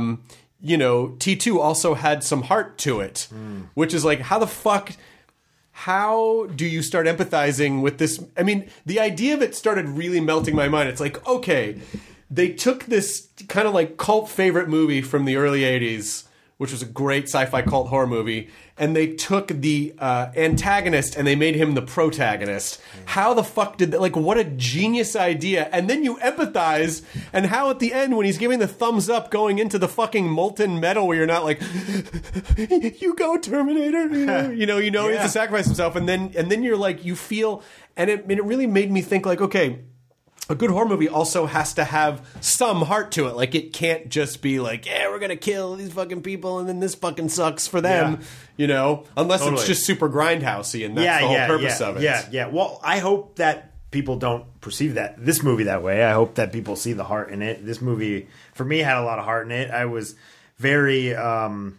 T2 also had some heart to it, which is like, how do you start empathizing with this? I mean, the idea of it started really melting my mind. It's like, okay, they took this kind of like cult favorite movie from the early 80s, which was a great sci-fi cult horror movie, and they took the antagonist and they made him the protagonist. How the fuck did that? Like, what a genius idea. And then you empathize, and how at the end when he's giving the thumbs up going into the fucking molten metal where you're not like, you go Terminator, you know he has to sacrifice himself, and then you're like, you feel, and it really made me think like, okay, a good horror movie also has to have some heart to it. Like, it can't just be like, yeah, we're going to kill these fucking people and then this fucking sucks for them, unless it's just super grindhousey, and that's the whole purpose of it. Yeah. Well, I hope that people don't perceive this movie that way. I hope that people see the heart in it. This movie, for me, had a lot of heart in it. I was very, when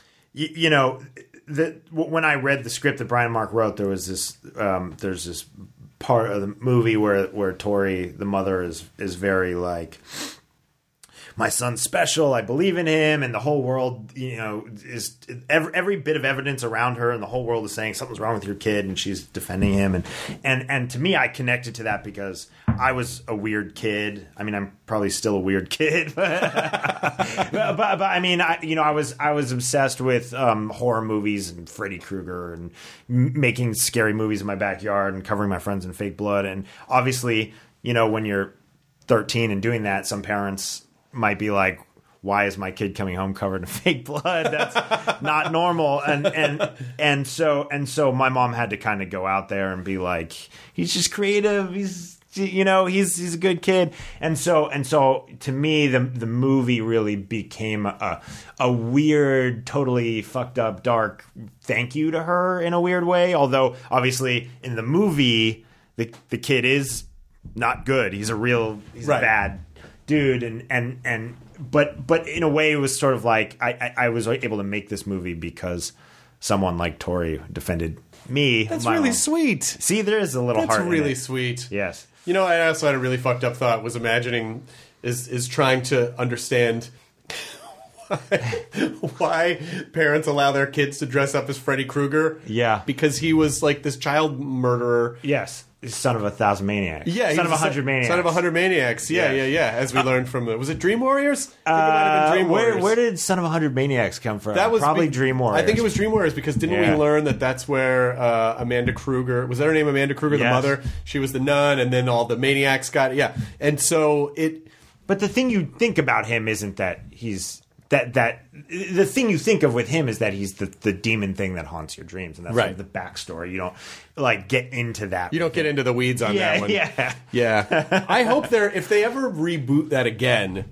I read the script that Brian Mark wrote, there was this, there's this part of the movie where Tori, the mother, is very like, my son's special, I believe in him, and the whole world, is every bit of evidence around her, and the whole world is saying something's wrong with your kid, and she's defending him, and to me, I connected to that because I was a weird kid. I mean, I'm probably still a weird kid, but I mean, I was obsessed with horror movies and Freddy Krueger and making scary movies in my backyard and covering my friends in fake blood, and obviously, when you're 13 and doing that, some parents might be like, why is my kid coming home covered in fake blood? That's not normal. And so my mom had to kind of go out there and be like, he's just creative. He's a good kid. And so to me, the movie really became a weird, totally fucked up, dark thank you to her in a weird way. Although obviously in the movie, the kid is not good. He's a bad dude, but in a way, it was sort of like I was able to make this movie because someone like Tori defended me. That's really sweet. See, there is a little That's heart. really in it. sweet. Yes. You know, I also had a really fucked up thought. Was imagining is trying to understand why parents allow their kids to dress up as Freddy Krueger. Yeah, because he was like this child murderer. Yes. Son of 1,000 maniacs. Yeah, son of 100 maniacs. Son of 100 maniacs. Yeah. As we learned from was it Dream Warriors? I think it might have been Dream Warriors. Where did Son of 100 Maniacs come from? That was probably Dream Warriors. I think it was Dream Warriors because didn't we learn that that's where Amanda Kruger was that her name? Amanda Kruger, the mother. She was the nun, and then all the maniacs got and so it. But the thing you think about him isn't that he's. That the thing you think of with him is that he's the demon thing that haunts your dreams, and that's sort of the backstory. You don't like get into that. You don't get into the weeds on that one. Yeah. I hope if they ever reboot that again.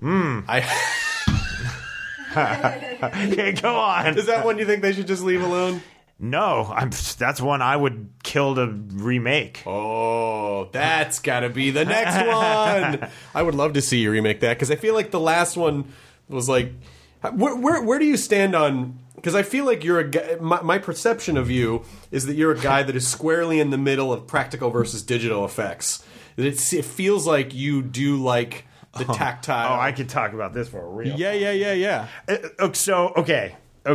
Okay, go on. Is that one you think they should just leave alone? No, that's one I would kill to remake. Oh, that's got to be the next one. I would love to see you remake that because I feel like the last one was like. Where do you stand on? Because I feel like you're a guy. My perception of you is that you're a guy that is squarely in the middle of practical versus digital effects. It feels like you do like the tactile. Oh, I could talk about this for real. Yeah. So okay.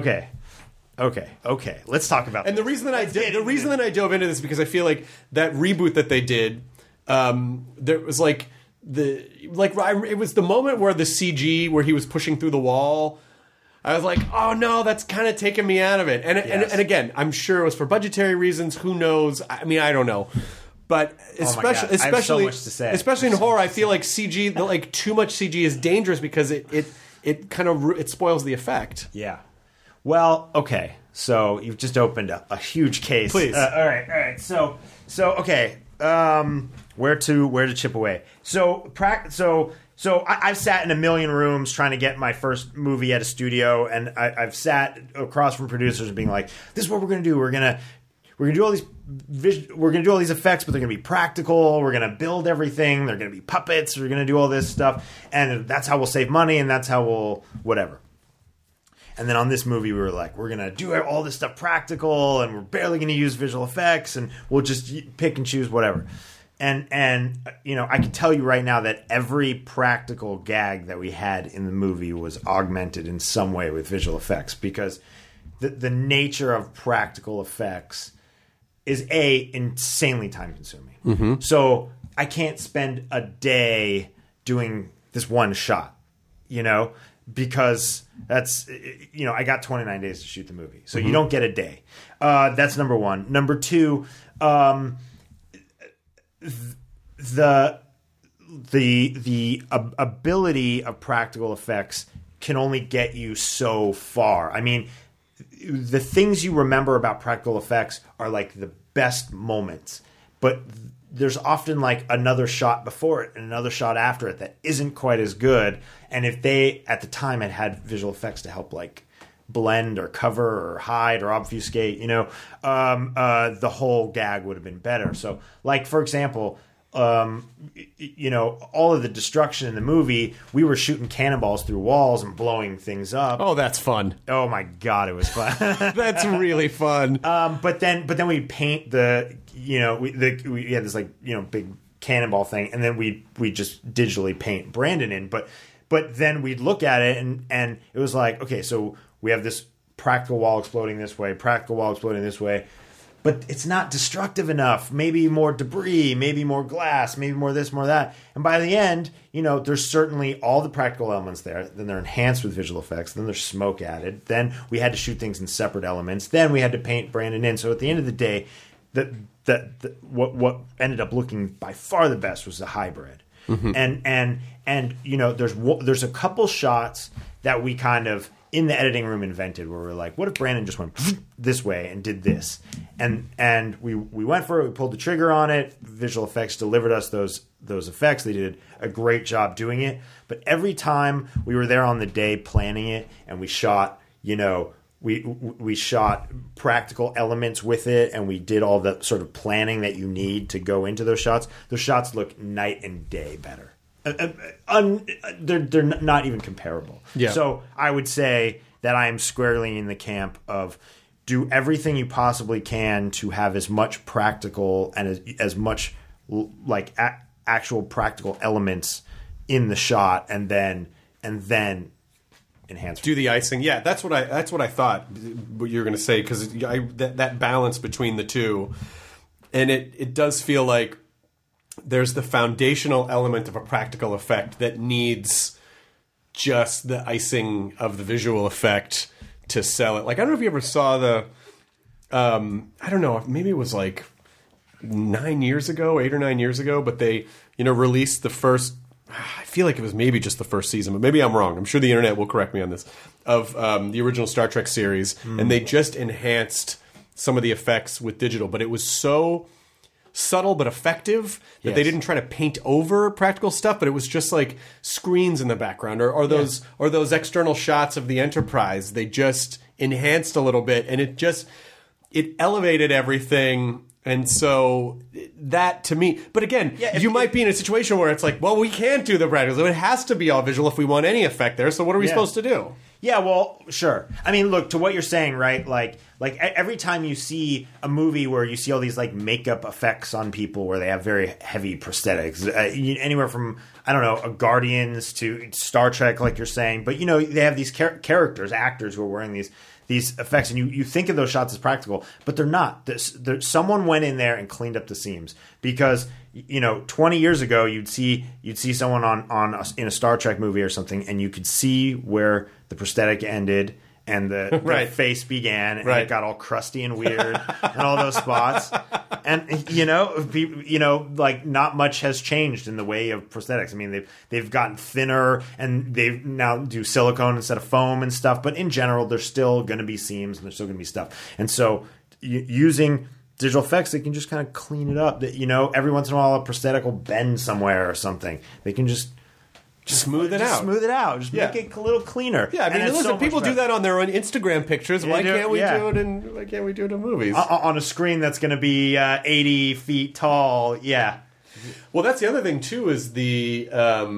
Let's talk about. And the reason that I dove into this because I feel like that reboot that they did, there was like. It was the moment where the CG where he was pushing through the wall. I was like, oh no, that's kind of taking me out of it. And again, I'm sure it was for budgetary reasons. Who knows? I mean, I don't know. But especially, I have so much to say. Especially in horror, I feel like CG, like too much CG is dangerous because it kind of it spoils the effect. Yeah. Well, okay. So you've just opened up a huge case. Please. All right. So okay. Where to chip away? So I've sat in a million rooms trying to get my first movie at a studio, and I've sat across from producers being like, "This is what we're going to do. We're going to do all these effects, but they're going to be practical. We're going to build everything. They're going to be puppets. We're going to do all this stuff, and that's how we'll save money, and that's how we'll whatever." And then on this movie, we were like, we're going to do all this stuff practical, and we're barely going to use visual effects, and we'll just pick and choose whatever. And you know, I can tell you right now that every practical gag that we had in the movie was augmented in some way with visual effects because the nature of practical effects is insanely time consuming. Mm-hmm. So I can't spend a day doing this one shot, you know, because that's, you know, I got 29 days to shoot the movie. So you don't get a day. That's number one. Number two, the ability of practical effects can only get you so far. I mean, the things you remember about practical effects are like the best moments, but there's often like another shot before it and another shot after it that isn't quite as good. And if they at the time had visual effects to help like blend or cover or hide or obfuscate, you know, the whole gag would have been better. So like, for example, you know, all of the destruction in the movie, we were shooting cannonballs through walls and blowing things up. Oh, that's fun. Oh my God, it was fun. That's really fun. But then we paint the, you know, we had this like, you know, big cannonball thing, and then we just digitally paint Brandon in. But then we'd look at it and it was like, okay, so we have this practical wall exploding this way, practical wall exploding this way. But it's not destructive enough. Maybe more debris, maybe more glass, maybe more this, more that. And by the end, you know, there's certainly all the practical elements there. Then they're enhanced with visual effects. Then there's smoke added. Then we had to shoot things in separate elements. Then we had to paint Brandon in. So at the end of the day, what ended up looking by far the best was the hybrid. Mm-hmm. And you know, there's a couple shots that we kind of in the editing room invented where we're like, what if Brandon just went this way and did this? And we went for it. We pulled the trigger on it. Visual effects delivered us those effects. They did a great job doing it. But every time we were there on the day planning it and we shot, you know, we shot practical elements with it and we did all the sort of planning that you need to go into those shots. Those shots look night and day better they're not even comparable. Yeah. So I would say that I am squarely in the camp of do everything you possibly can to have as much practical and as much like actual practical elements in the shot, and then enhance. Do the icing. Yeah, that's what I thought what you were going to say, because that balance between the two, and it does feel like there's the foundational element of a practical effect that needs just the icing of the visual effect to sell it. Like, I don't know if you ever saw I don't know, maybe it was like 8 or 9 years ago, but they, released the first, I feel like it was maybe just the first season, but maybe I'm wrong. I'm sure the internet will correct me on this, of the original Star Trek series, and they just enhanced some of the effects with digital, but it was so subtle but effective that they didn't try to paint over practical stuff, but it was just like screens in the background or those external shots of the Enterprise. They just enhanced a little bit, and it elevated everything. And so that, to me, but again, you might be in a situation where it's like, well, we can't do the practical. It has to be all visual if we want any effect there. So what are we supposed to do? Yeah, well, sure. I mean, look, to what you're saying, right? Like every time you see a movie where you see all these like makeup effects on people where they have very heavy prosthetics, anywhere from, I don't know, Guardians to Star Trek, like you're saying, but they have these actors who are wearing these effects, and you think of those shots as practical, but they're not. Someone went in there and cleaned up the seams, because 20 years ago you'd see someone in a Star Trek movie or something, and you could see where the prosthetic ended and the face began, and it got all crusty and weird and all those spots. And like not much has changed in the way of prosthetics. I mean, they've gotten thinner, and they now do silicone instead of foam and stuff. But in general, there's still going to be seams, and there's still going to be stuff. And so using digital effects, they can just kind of clean it up. That every once in a while a prosthetic will bend somewhere or something. They can just smooth it out. Just make it a little cleaner. Yeah, I mean, listen, people do that on their own Instagram pictures. Why can't we do it in movies? On a screen that's going to be 80 feet tall. Yeah. Well, that's the other thing too. Is the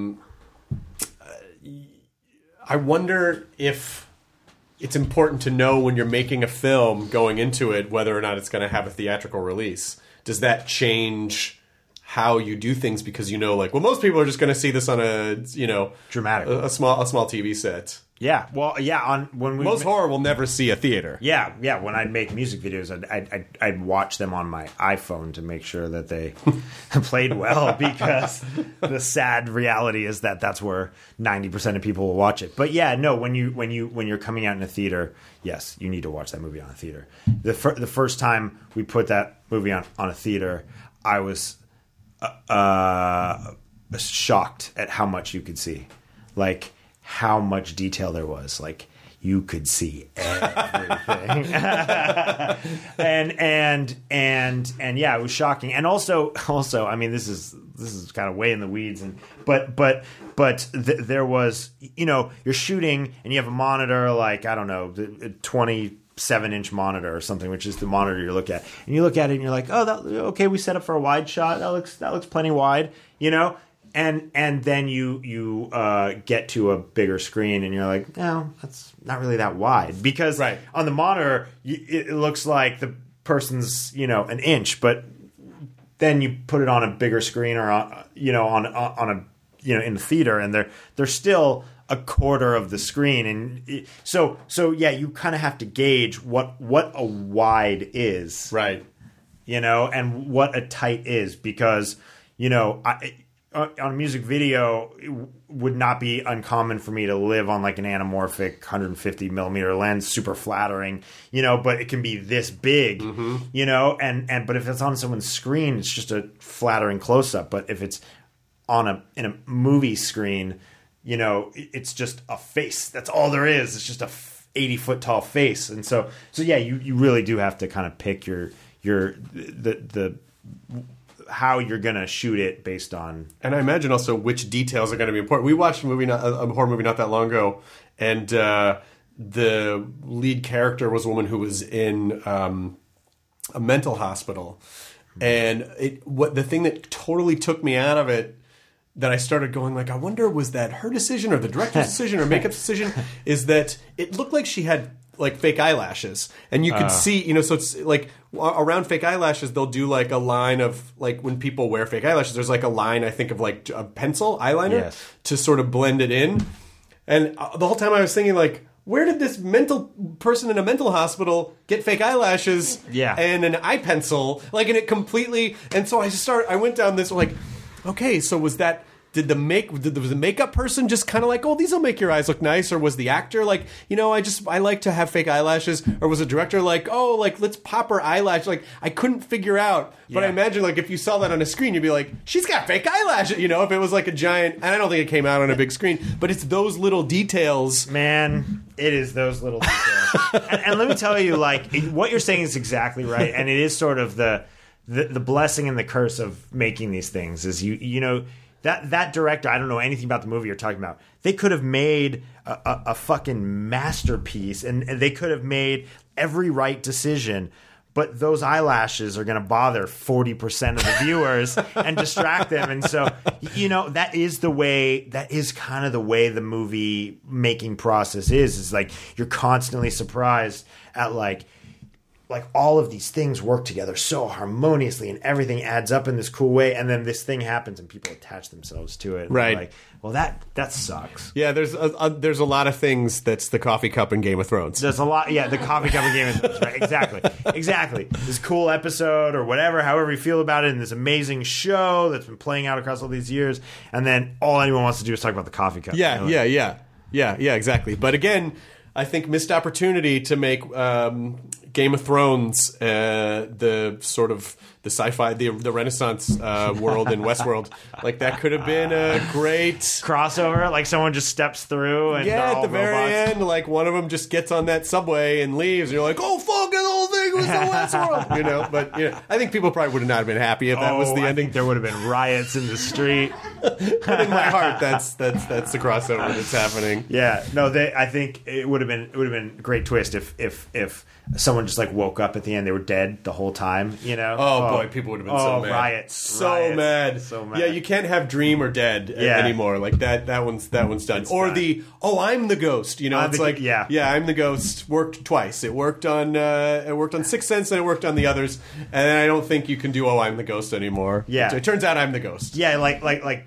I wonder if it's important to know when you're making a film going into it whether or not it's going to have a theatrical release. Does that change how you do things, because most people are just going to see this on a dramatic, a small TV set. Yeah, well, yeah. Most horror will never see a theater. Yeah. When I'd make music videos, I'd watch them on my iPhone to make sure that they played well, because the sad reality is that that's where 90% of people will watch it. But yeah, no, when you're coming out in a theater, yes, you need to watch that movie on a theater. The first time we put that movie on a theater, I was shocked at how much you could see, like how much detail there was. Like you could see everything, and yeah, it was shocking. And also, I mean, this is kind of way in the weeds, but there was, you're shooting and you have a monitor, like I don't know, 27-inch monitor or something, which is the monitor you look at, and you look at it and you're like, okay, we set up for a wide shot. That looks plenty wide, and then you get to a bigger screen and you're like, no, that's not really that wide, because on the monitor it looks like the person's an inch, but then you put it on a bigger screen or on a in the theater, and they're still a quarter of the screen. And so yeah, you kind of have to gauge what a wide is, right? And what a tight is, because on a music video, it would not be uncommon for me to live on like an anamorphic 150 millimeter lens, super flattering, but it can be this big, and but if it's on someone's screen, it's just a flattering close up. But if it's in a movie screen, it's just a face. That's all there is. It's just a 80-foot tall face. And so yeah, you really do have to kind of pick the how you're going to shoot it based on. And I imagine also which details are going to be important. We watched a horror movie not that long ago, and the lead character was a woman who was in a mental hospital. And the thing that totally took me out of it that I started going like, I wonder, was that her decision or the director's decision or makeup decision? Is that it looked like she had like fake eyelashes, and you could see, you know, so it's like around fake eyelashes, they'll do like a line of like when people wear fake eyelashes, there's like a line, I think, of like a pencil eyeliner to sort of blend it in. And the whole time I was thinking like, where did this mental person in a mental hospital get fake eyelashes and an eye pencil? Like, and it completely, and so I went down this like, okay, so was that, was the makeup person just kind of like, oh, these will make your eyes look nice? Or was the actor like, you know, I like to have fake eyelashes? Or was the director like, oh, like, let's pop her eyelash? Like, I couldn't figure out. But I imagine, like, if you saw that on a screen, you'd be like, she's got fake eyelashes, you know, if it was like a giant, and I don't think it came out on a big screen, but it's those little details. Man, it is those little details. and let me tell you, like, what you're saying is exactly right. And it is sort of the blessing and the curse of making these things is you know, that director, I don't know anything about the movie you're talking about. They could have made a fucking masterpiece, and they could have made every right decision, but those eyelashes are going to bother 40% of the viewers and distract them. And so, you know, that is kind of the way the movie making process is. It's like you're constantly surprised at like all of these things work together so harmoniously and everything adds up in this cool way, and then this thing happens and people attach themselves to it. Right. Like, well, that sucks. Yeah, there's a lot of things that's the coffee cup in Game of Thrones. There's a lot, the coffee cup in Game of Thrones, right? Exactly. This cool episode or whatever, however you feel about it, and this amazing show that's been playing out across all these years, and then all anyone wants to do is talk about the coffee cup. Yeah, exactly. But again, I think missed opportunity to make Game of Thrones the sort of the sci-fi, the Renaissance world in Westworld. Like, that could have been a great crossover. Like, someone just steps through and they're all at the very robots. end, like one of them just gets on that subway and leaves, and you're like, oh fuck, the whole thing was the Westworld, you know. But I think people probably would have not been happy if that was the ending. I think there would have been riots in the street. But in my heart, that's the crossover that's happening. Yeah, no, I think it would have been a great twist if someone just like woke up at the end, they were dead the whole time, you know. Oh boy, people would have been so mad. Riots. So mad. Yeah, you can't have dream or dead anymore. Like that one's done. It's or done. I'm the ghost, you know. It's like I'm the ghost worked twice. It worked on Sixth Sense and it worked on the others. And I don't think you can do I'm the ghost anymore. Yeah. It turns out I'm the ghost. Yeah, like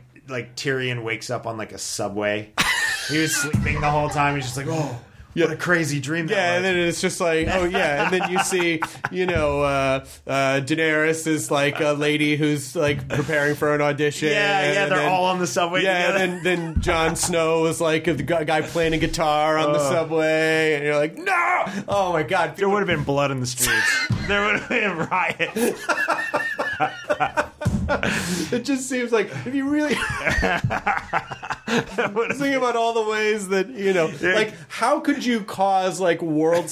Tyrion wakes up on like a subway. He was sleeping the whole time. He's just like, what a crazy dream that was. And then it's just like, and then you see, you know, Daenerys is like a lady who's like preparing for an audition. They're all on the subway together. And then Jon Snow is like a guy playing a guitar on the subway, and you're like, no! Oh my god. There would have been blood in the streets. There would have been riots. It just seems like if you really think about all the ways that, you know, like, how could you cause like world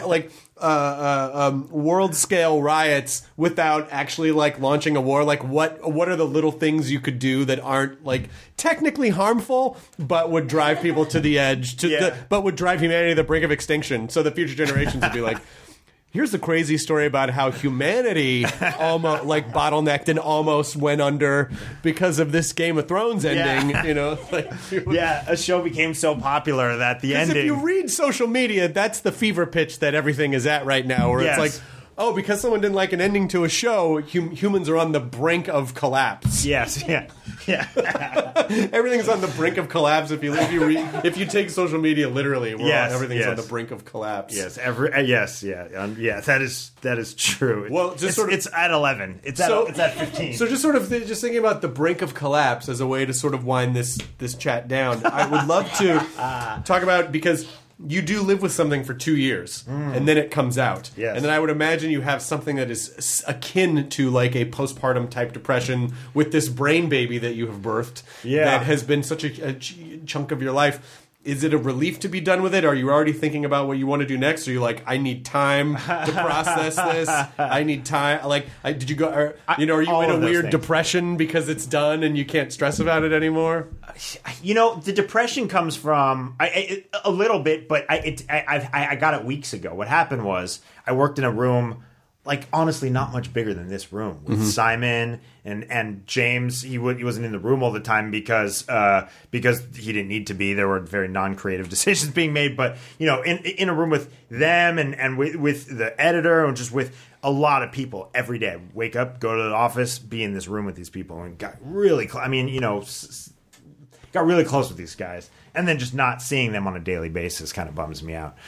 scale riots without actually like launching a war? Like, what are the little things you could do that aren't like technically harmful but would drive people to the edge, but would drive humanity to the brink of extinction, so the future generations would be like, here's the crazy story about how humanity almost like bottlenecked and almost went under because of this Game of Thrones ending. You know, like, a show became so popular that the ending. If you read social media, that's the fever pitch that everything is at right now, where it's like, oh, because someone didn't like an ending to a show, humans are on the brink of collapse. Yes, yeah. Everything's on the brink of collapse. If you take social media literally, everything's on the brink of collapse. Yes, that is true. Well, it's at 11. It's at 15. So just sort of just thinking about the brink of collapse as a way to sort of wind this chat down. I would love to talk about, because you do live with something for 2 years, and then it comes out. Yes. And then I would imagine you have something that is akin to like a postpartum type depression with this brain baby that you have birthed that has been such a chunk of your life. Is it a relief to be done with it? Are you already thinking about what you want to do next? Or are you like, I need time to process this. I need time. Like, did you go? Are you in a weird depression because it's done and you can't stress about it anymore? You know, the depression comes from a little bit, but I got it weeks ago. What happened was I worked in a room like honestly not much bigger than this room with Simon and James. He wasn't in the room all the time because he didn't need to be. There were very non-creative decisions being made, but in a room with them and with the editor and just with a lot of people every day. I'd wake up, go to the office, be in this room with these people, and got really got really close with these guys, and then just not seeing them on a daily basis kind of bums me out.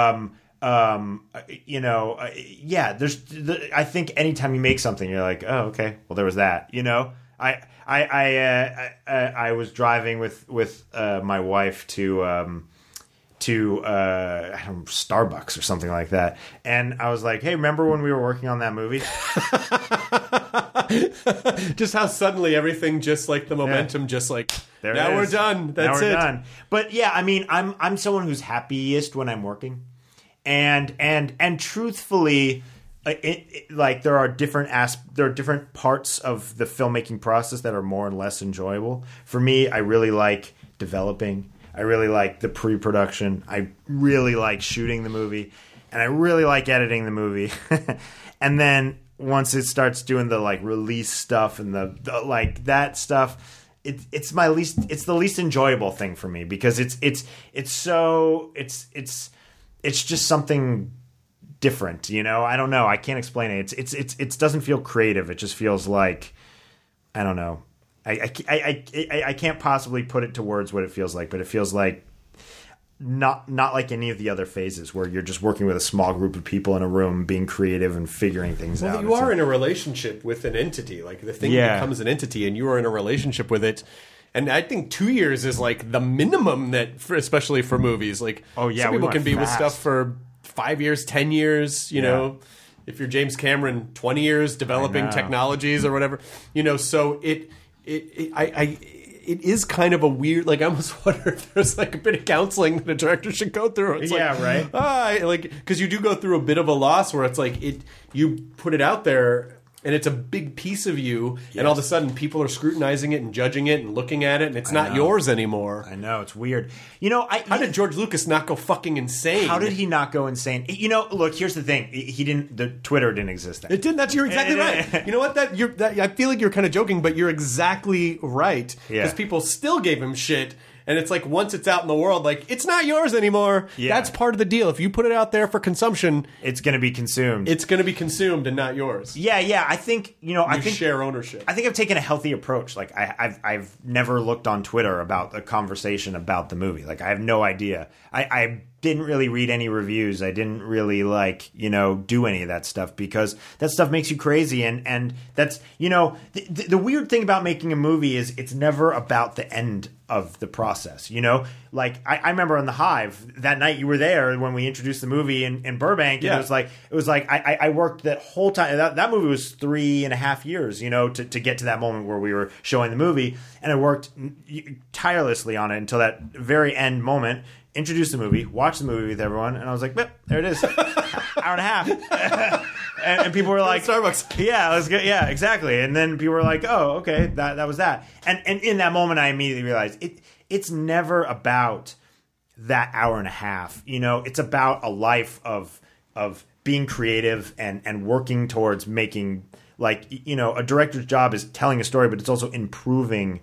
I think anytime you make something, you're like, oh, okay, well, there was that. I was driving with my wife to Starbucks or something like that, and I was like, hey, remember when we were working on that movie? Just how suddenly everything, just like the momentum, just like there now we're done. That's it. Done. But yeah, I mean, I'm someone who's happiest when I'm working, and truthfully, like there are different parts of the filmmaking process that are more and less enjoyable. For me, I really like developing. I really like the pre-production. I really like shooting the movie, and I really like editing the movie. And then once it starts doing the like release stuff and the like that stuff, it's the least enjoyable thing for me because it's just something different, I don't know. I can't explain it. It doesn't feel creative. It just feels like, I don't know. I can't possibly put it to words what it feels like, but it feels like not like any of the other phases where you're just working with a small group of people in a room, being creative and figuring things out. You are in a relationship with an entity, like the thing becomes an entity, and you are in a relationship with it. And I think 2 years is like the minimum especially for movies. Like, some people can be with stuff for 5 years, 10 years. You know, if you're James Cameron, 20 years developing technologies or whatever. So it is kind of a weird, like, I almost wonder if there's like a bit of counseling that a director should go through. It's right. Because you do go through a bit of a loss where it's like you put it out there and it's a big piece of you, and all of a sudden people are scrutinizing it and judging it and looking at it, and it's not yours anymore. I know, it's weird. How did George Lucas not go fucking insane? How did he not go insane? Look, here's the thing. The Twitter didn't exist then. It didn't. You're exactly right. You know what? I feel like you're kind of joking, but you're exactly right. Because people still gave him shit. And it's like, once it's out in the world, like, it's not yours anymore. Yeah. That's part of the deal. If you put it out there for consumption, it's going to be consumed. It's going to be consumed and not yours. Yeah. I think, I think share ownership. I think I've taken a healthy approach. Like, I've never looked on Twitter about a conversation about the movie. Like, I have no idea. I didn't really read any reviews. I didn't really do any of that stuff because that stuff makes you crazy. And that's, the weird thing about making a movie is it's never about the end of the process. Like I remember on The Hive that night you were there when we introduced the movie in Burbank. And it was like I worked that whole time. That movie was 3.5 years, to get to that moment where we were showing the movie. And I worked tirelessly on it until that very end moment. Introduced the movie, watched the movie with everyone, and I was like, there it is. Hour and a half. and people were like, Starbucks. Yeah, let's go. Yeah, exactly. And then people were like, oh, okay, that was that. And in that moment, I immediately realized it's never about that hour and a half. It's about a life of being creative and working towards making, a director's job is telling a story, but it's also improving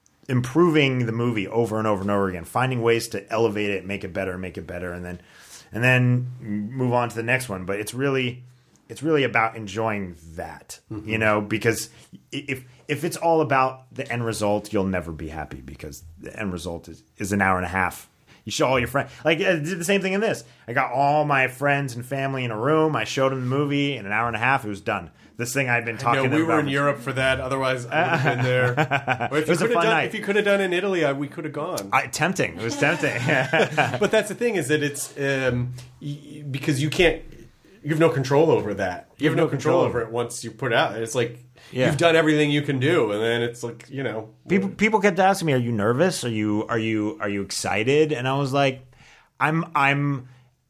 the movie over and over and over again, finding ways to elevate it, make it better, and then move on to the next one. But it's really about enjoying that, because if it's all about the end result, you'll never be happy because the end result is an hour and a half. You show all your friends. Like, I did the same thing in this. I got all my friends and family in a room. I showed them the movie. In an hour and a half, it was done. This thing I'd been talking about. We were in Europe for that. Otherwise, I would have been there. It was a fun night. If you could have done it in Italy, we could have gone. Tempting. It was tempting. But that's the thing, is that it's because you have no control over that. You have no control over it once you put it out. It's like, you've done everything you can do, and then it's like, People kept asking me, "Are you nervous? Are you excited?" And I was like, I'm kind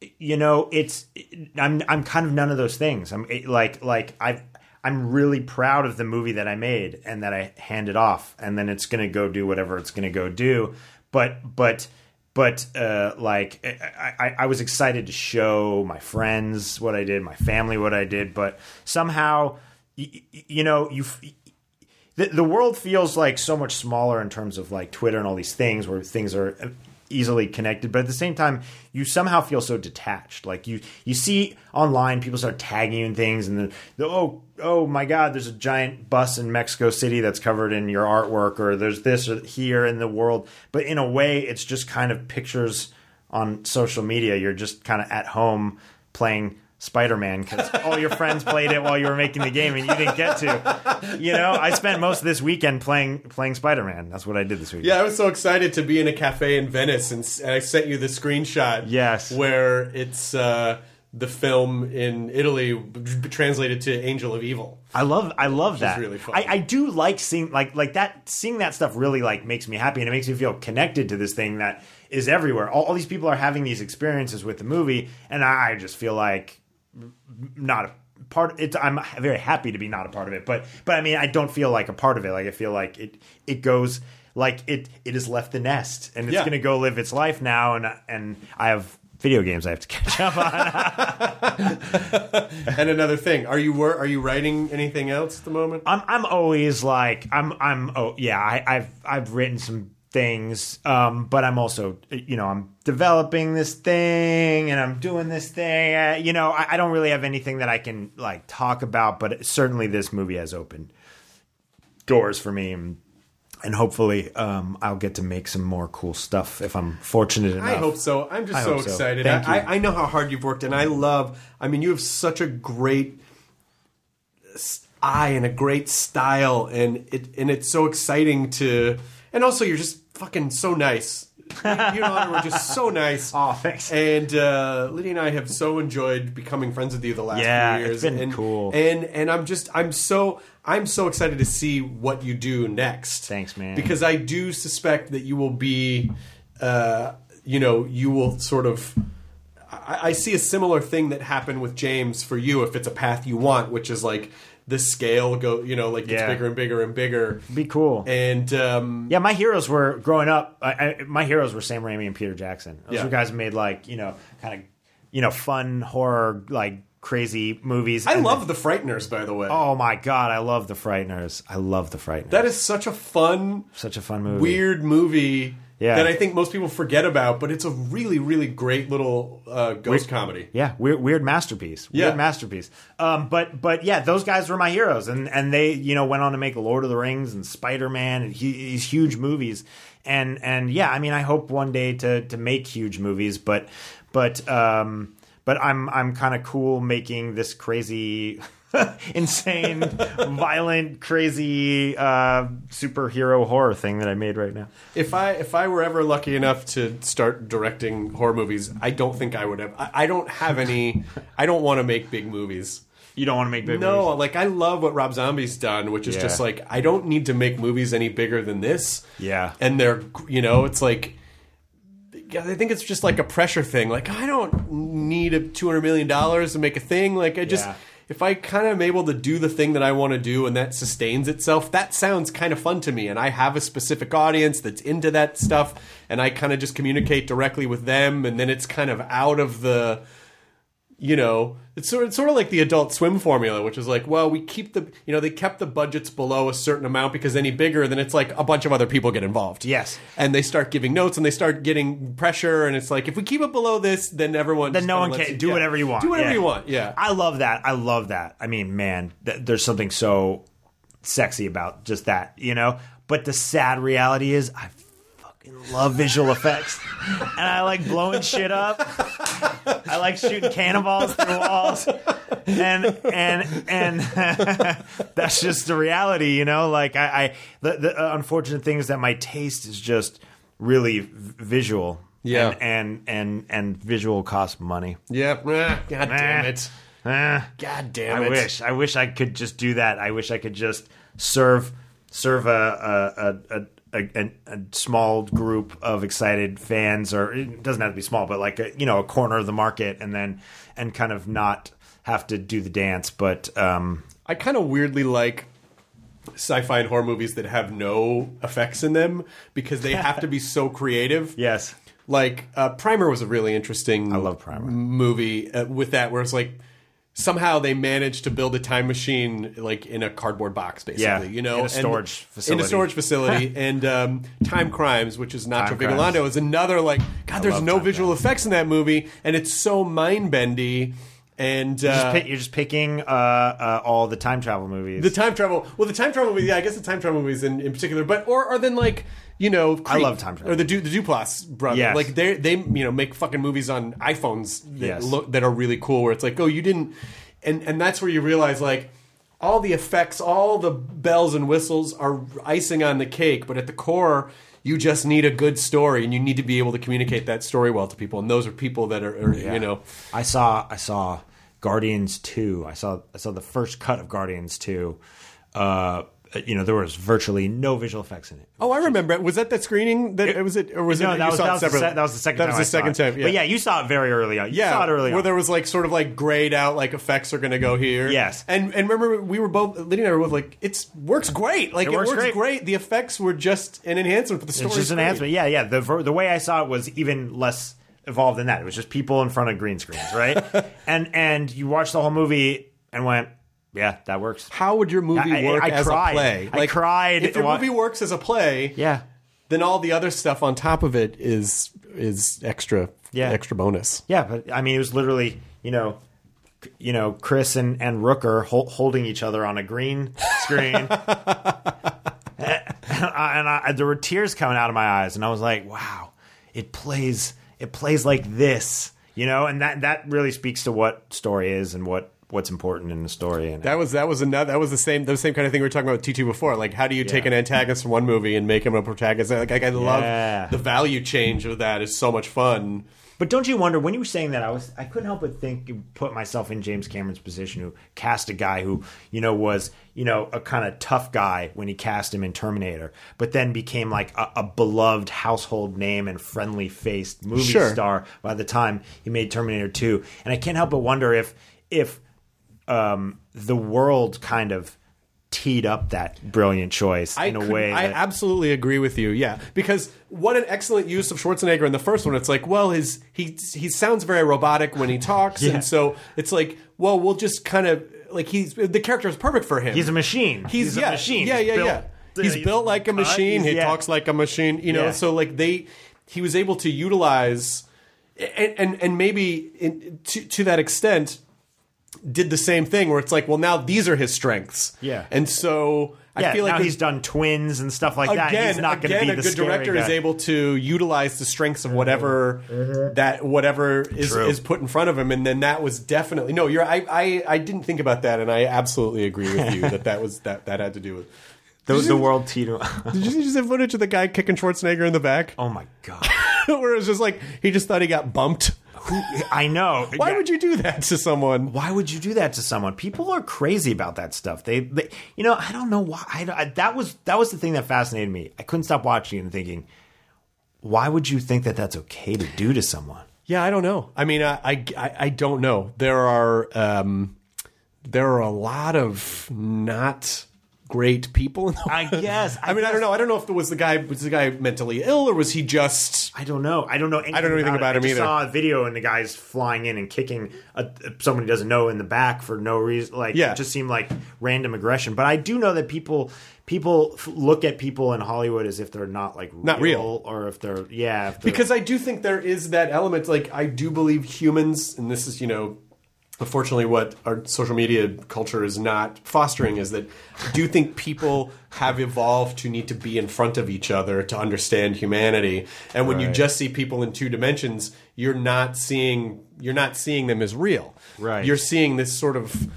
of none of those things. I'm really proud of the movie that I made and that I handed off, and then it's going to go do whatever it's going to go do. But like I was excited to show my friends what I did, my family what I did, but somehow the world feels like so much smaller in terms of like Twitter and all these things where things are easily connected, but at the same time you somehow feel so detached. Like you see online people start tagging you in things, and oh my god, there's a giant bus in Mexico City that's covered in your artwork, or there's this or here in the world, but in a way it's just kind of pictures on social media. You're just kind of at home playing Spider-Man because all your friends played it while you were making the game and you didn't get to. I spent most of this weekend playing Spider-Man. That's what I did this weekend. Yeah, I was so excited to be in a cafe in Venice, and I sent you the screenshot. Yes, where it's the film in Italy translated to Angel of Evil. I love that. Really fun. I do like seeing like that. Seeing that stuff really like makes me happy, and it makes me feel connected to this thing that is everywhere. All these people are having these experiences with the movie, and I just feel like not a part. I'm very happy to be not a part of it, but I mean, I don't feel like a part of it. Like I feel like it goes like it has left the nest, and it's going to go live its life now, and I have video games I have to catch up on. And another thing, are you writing anything else at the moment? I'm always like I've written some things, but I'm also I'm developing this thing and I'm doing this thing. I don't really have anything that I can like talk about, but certainly this movie has opened doors for me, and hopefully I'll get to make some more cool stuff if I'm fortunate enough. I hope so. I'm just so excited. Thank you. I know how hard you've worked, and you have such a great eye and a great style, and it's so exciting to. And also, you're just fucking so nice. You and I were just so nice. Oh, thanks. And Lydia and I have so enjoyed becoming friends with you the last few years. It's been cool. And I'm so excited to see what you do next. Thanks, man. Because I do suspect that you will be, you will sort of. I see a similar thing that happened with James for you if it's a path you want, which is like. The scale gets bigger and bigger and bigger. Be cool. And my heroes were growing up. My heroes were Sam Raimi and Peter Jackson. Those were guys who made like kind of fun horror like crazy movies. I love The Frighteners, by the way. Oh my god, I love The Frighteners. That is such a fun movie. Weird movie. Yeah. That I think most people forget about, but it's a really, really great little ghost comedy. Yeah, weird masterpiece. Weird masterpiece. But yeah, those guys were my heroes, and they went on to make Lord of the Rings and Spider-Man and these huge movies. And yeah, I mean, I hope one day to make huge movies, but I'm kind of cool making this crazy. Insane, violent, crazy superhero horror thing that I made right now. If I were ever lucky enough to start directing horror movies, I don't think I would have. I don't have any. I don't want to make big movies. You don't want to make big movies? No, like I love what Rob Zombie's done, which is just like I don't need to make movies any bigger than this. Yeah, and they're it's like. I think it's just like a pressure thing. Like I don't need $200 million to make a thing. Like I just. Yeah. If I kind of am able to do the thing that I want to do and that sustains itself, that sounds kind of fun to me. And I have a specific audience that's into that stuff, and I kind of just communicate directly with them, and then it's kind of out of the, it's sort of like the Adult Swim formula, which is like, well, we keep they kept the budgets below a certain amount because any bigger, then it's like a bunch of other people get involved. Yes. And they start giving notes and they start getting pressure, and it's like, if we keep it below this, then everyone... Then no one can do whatever you want. Do whatever you want, yeah. I love that. I mean, man, there's something so sexy about just that, But the sad reality is, I love visual effects, and I like blowing shit up. I like shooting cannonballs through walls, and that's just the reality, Like the unfortunate thing is that my taste is just really visual, and visual costs money. Yeah, God damn it. God damn it. I wish I could just do that. I wish I could just serve a small group of excited fans, or it doesn't have to be small, but like a corner of the market, and kind of not have to do the dance. But I kind of weirdly like sci-fi and horror movies that have no effects in them because they have to be so creative. Yes. Like Primer was a really interesting I love Primer. movie with that, where it's like somehow they managed to build a time machine like in a cardboard box, basically. In a storage facility. And Time Crimes, which is Nacho Time Vigalondo, Crimes. is another like, God, there's love no Time visual Crimes. effects in that movie, and it's so mind-bendy. And You're just picking all the time travel movies. the time travel movie, yeah, I guess the time travel movies in particular, but or then like, you know, Creep, I love time travel. or the Duplass brothers. Yes. Like they make fucking movies on iPhones that Yes. that are really cool. Where it's like, oh, you didn't, and that's where you realize like all the effects, all the bells and whistles are icing on the cake, but at the core, you just need a good story, and you need to be able to communicate that story well to people. And those are people that are you know. I saw Guardians 2. I saw the first cut of Guardians 2. There was virtually no visual effects in it. Oh, I remember it. Was that screening? That was it, or was No, it? that you was, saw that, it was the separately? that was the second That time. was the second time. Yeah. But yeah, you saw it very early on. You saw it early where on. there was like sort of like grayed out, like effects are going to go here. Yes. and remember we were both, Lydia and I were both like, it works great. Like it works great. The effects were just an enhancement, but the story It's just an enhancement. Yeah. The way I saw it was even less evolved than that. It was just people in front of green screens, right? and you watched the whole movie and went, yeah, that works. How would your movie work I as cried. a play? I cried. If your movie works as a play, Yeah. then all the other stuff on top of it is extra bonus. Yeah, but I mean, it was literally, Chris and Rooker holding each other on a green screen, and there were tears coming out of my eyes, and I was like, "Wow, it plays like this," and that really speaks to what story is and what's important in the story. And That was the same kind of thing we were talking about with T2 before. Like, how do you take an antagonist from one movie and make him a protagonist? Like I love the value change of that. Is so much fun. But don't you wonder, when you were saying that, I couldn't help but put myself in James Cameron's position, who cast a guy who, was, a kind of tough guy when he cast him in Terminator, but then became like a beloved household name and friendly faced movie star by the time he made Terminator 2. And I can't help but wonder if the world kind of teed up that brilliant choice in a way. I absolutely agree with you. Yeah, because what an excellent use of Schwarzenegger in the first one. It's like, well, he sounds very robotic when he talks, and so it's like, well, we'll just kind of like the character is perfect for him. He's a machine. He's a machine. Yeah. He's built like a machine. He talks like a machine. So like he was able to utilize and maybe to that extent did the same thing where it's like, well, now these are his strengths. Yeah. And so I feel like now he's done Twins and stuff like that. He's not going to be a the good director guy. is able to utilize the strengths of whatever is put in front of him, and then that was definitely I didn't think about that, and I absolutely agree with you that had to do with the world teed up. Did you see footage of the guy kicking Schwarzenegger in the back? Oh my god! Where it was just like he just thought he got bumped. I know. Why would you do that to someone? Why would you do that to someone? People are crazy about that stuff. They I don't know why. That was the thing that fascinated me. I couldn't stop watching it and thinking, why would you think that that's okay to do to someone? Yeah, I don't know. I mean, I don't know. There are a lot of not great people in the world. I guess. I don't know. I don't know if the guy mentally ill, or was he just? I don't know. I don't know anything about him I either. saw a video and the guy's flying in and kicking someone he doesn't know in the back for no reason. It just seemed like random aggression. But I do know that people look at people in Hollywood as if they're not real, or if they're because I do think there is that element. Like, I do believe humans, and this is unfortunately, what our social media culture is not fostering is that I do think people have evolved to need to be in front of each other to understand humanity. And when you just see people in two dimensions, you're not seeing them as real. Right. You're seeing this sort of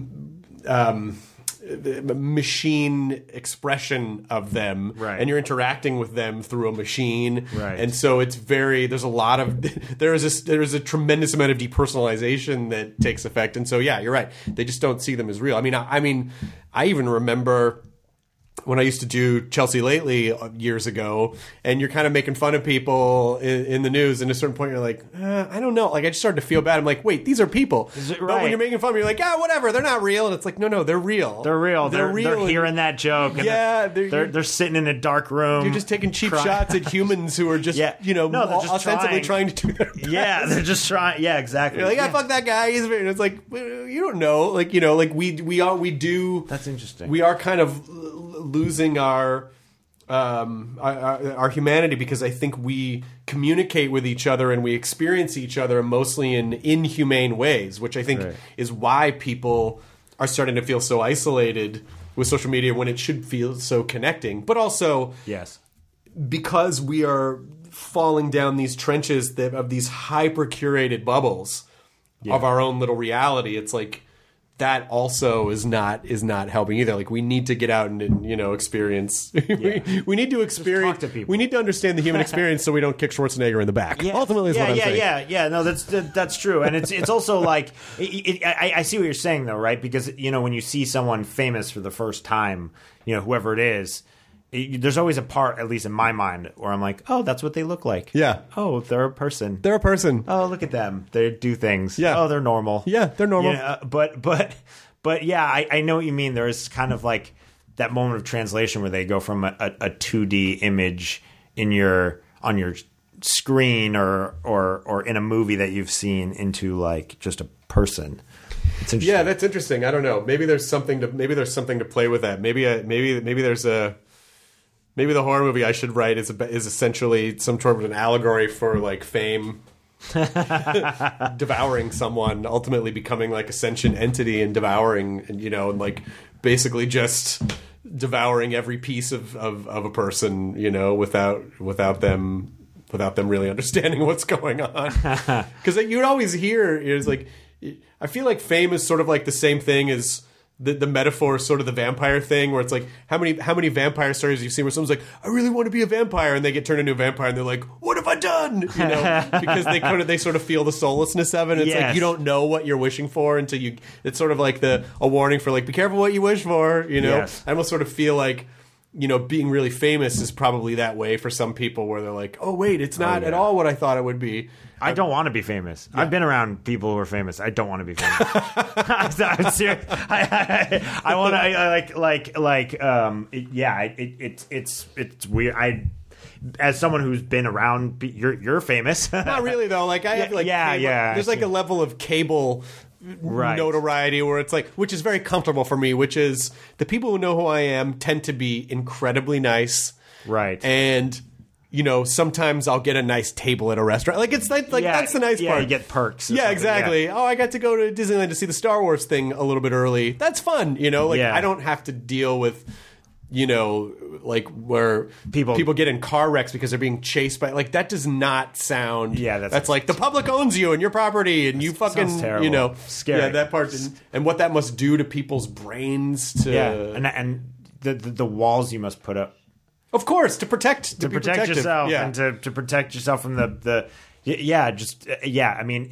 machine expression of them, and you're interacting with them through a machine, and so it's there's a tremendous amount of depersonalization that takes effect, and so you're right, they just don't see them as real. I mean I even remember when I used to do Chelsea Lately years ago, and you're kind of making fun of people in the news, and at a certain point you're like, I don't know. Like, I just started to feel bad. I'm like, wait, these are people. Right. But when you're making fun of them, you're like, whatever, they're not real. And it's like, no, they're real. They're real. They're real. They're hearing that joke. And they're sitting in a dark room. You're just taking cheap shots at humans who are just, ostensibly trying to do their best. Yeah, they're just trying. Yeah, exactly. You're like, fuck that guy. He's very, and it's like, you don't know. Like, we do. That's interesting. We are kind of losing our humanity, because I think we communicate with each other and we experience each other mostly in inhumane ways, which I think is why people are starting to feel so isolated with social media when it should feel so connecting. But also, because we are falling down these trenches of these hyper curated bubbles of our own little reality, it's like that also is not helping either. Like, we need to get out and experience. we need to experience. Just talk to people. We need to understand the human experience so we don't kick Schwarzenegger in the back. Ultimately, is what I'm saying. Yeah. No, that's true, and it's also like I see what you're saying though, right? Because when you see someone famous for the first time, whoever it is. There's always a part, at least in my mind, where I'm like, oh, that's what they look like. Yeah. Oh, they're a person. They're a person. Oh, look at them. They do things. Yeah. Oh, they're normal. Yeah, they're normal. But yeah, I know what you mean. There is kind of like that moment of translation where they go from a 2D image on your screen or in a movie that you've seen into like just a person. It's interesting. Yeah, that's interesting. I don't know. Maybe there's something to play with that. Maybe there's maybe the horror movie I should write is essentially some sort of an allegory for like fame devouring someone, ultimately becoming like a sentient entity and devouring, and like basically just devouring every piece of a person, without them really understanding what's going on. Because you would always hear is like, I feel like fame is sort of like the same thing as the metaphor is sort of the vampire thing, where it's like how many vampire stories you've seen where someone's like, I really want to be a vampire, and they get turned into a vampire and they're like, what have I done? Because they sort of feel the soullessness of it. It's like you don't know what you're wishing for until you. It's sort of like a warning for like, be careful what you wish for. Yes. I almost sort of feel like being really famous is probably that way for some people, where they're like, oh wait, it's not at all what I thought it would be. I don't want to be famous. Yeah. I've been around people who are famous. I don't want to be famous. I'm serious. I want to it's weird. As someone who's been around, you're famous. Not really though. Like I have like there's like a level of cable notoriety where it's like, which is very comfortable for me, which is the people who know who I am tend to be incredibly nice. Right. And sometimes I'll get a nice table at a restaurant. Like, it's like that's the nice part. Yeah, you get perks. Yeah, exactly. Yeah. Oh, I got to go to Disneyland to see the Star Wars thing a little bit early. That's fun, I don't have to deal with, like where people get in car wrecks because they're being chased by, like, that does not sound. Yeah, that's like the public owns you and your property and you fucking, scary. Yeah, that part. And what that must do to people's brains to. Yeah, and the walls you must put up. Of course, to protect yourself, and to protect yourself from the I mean,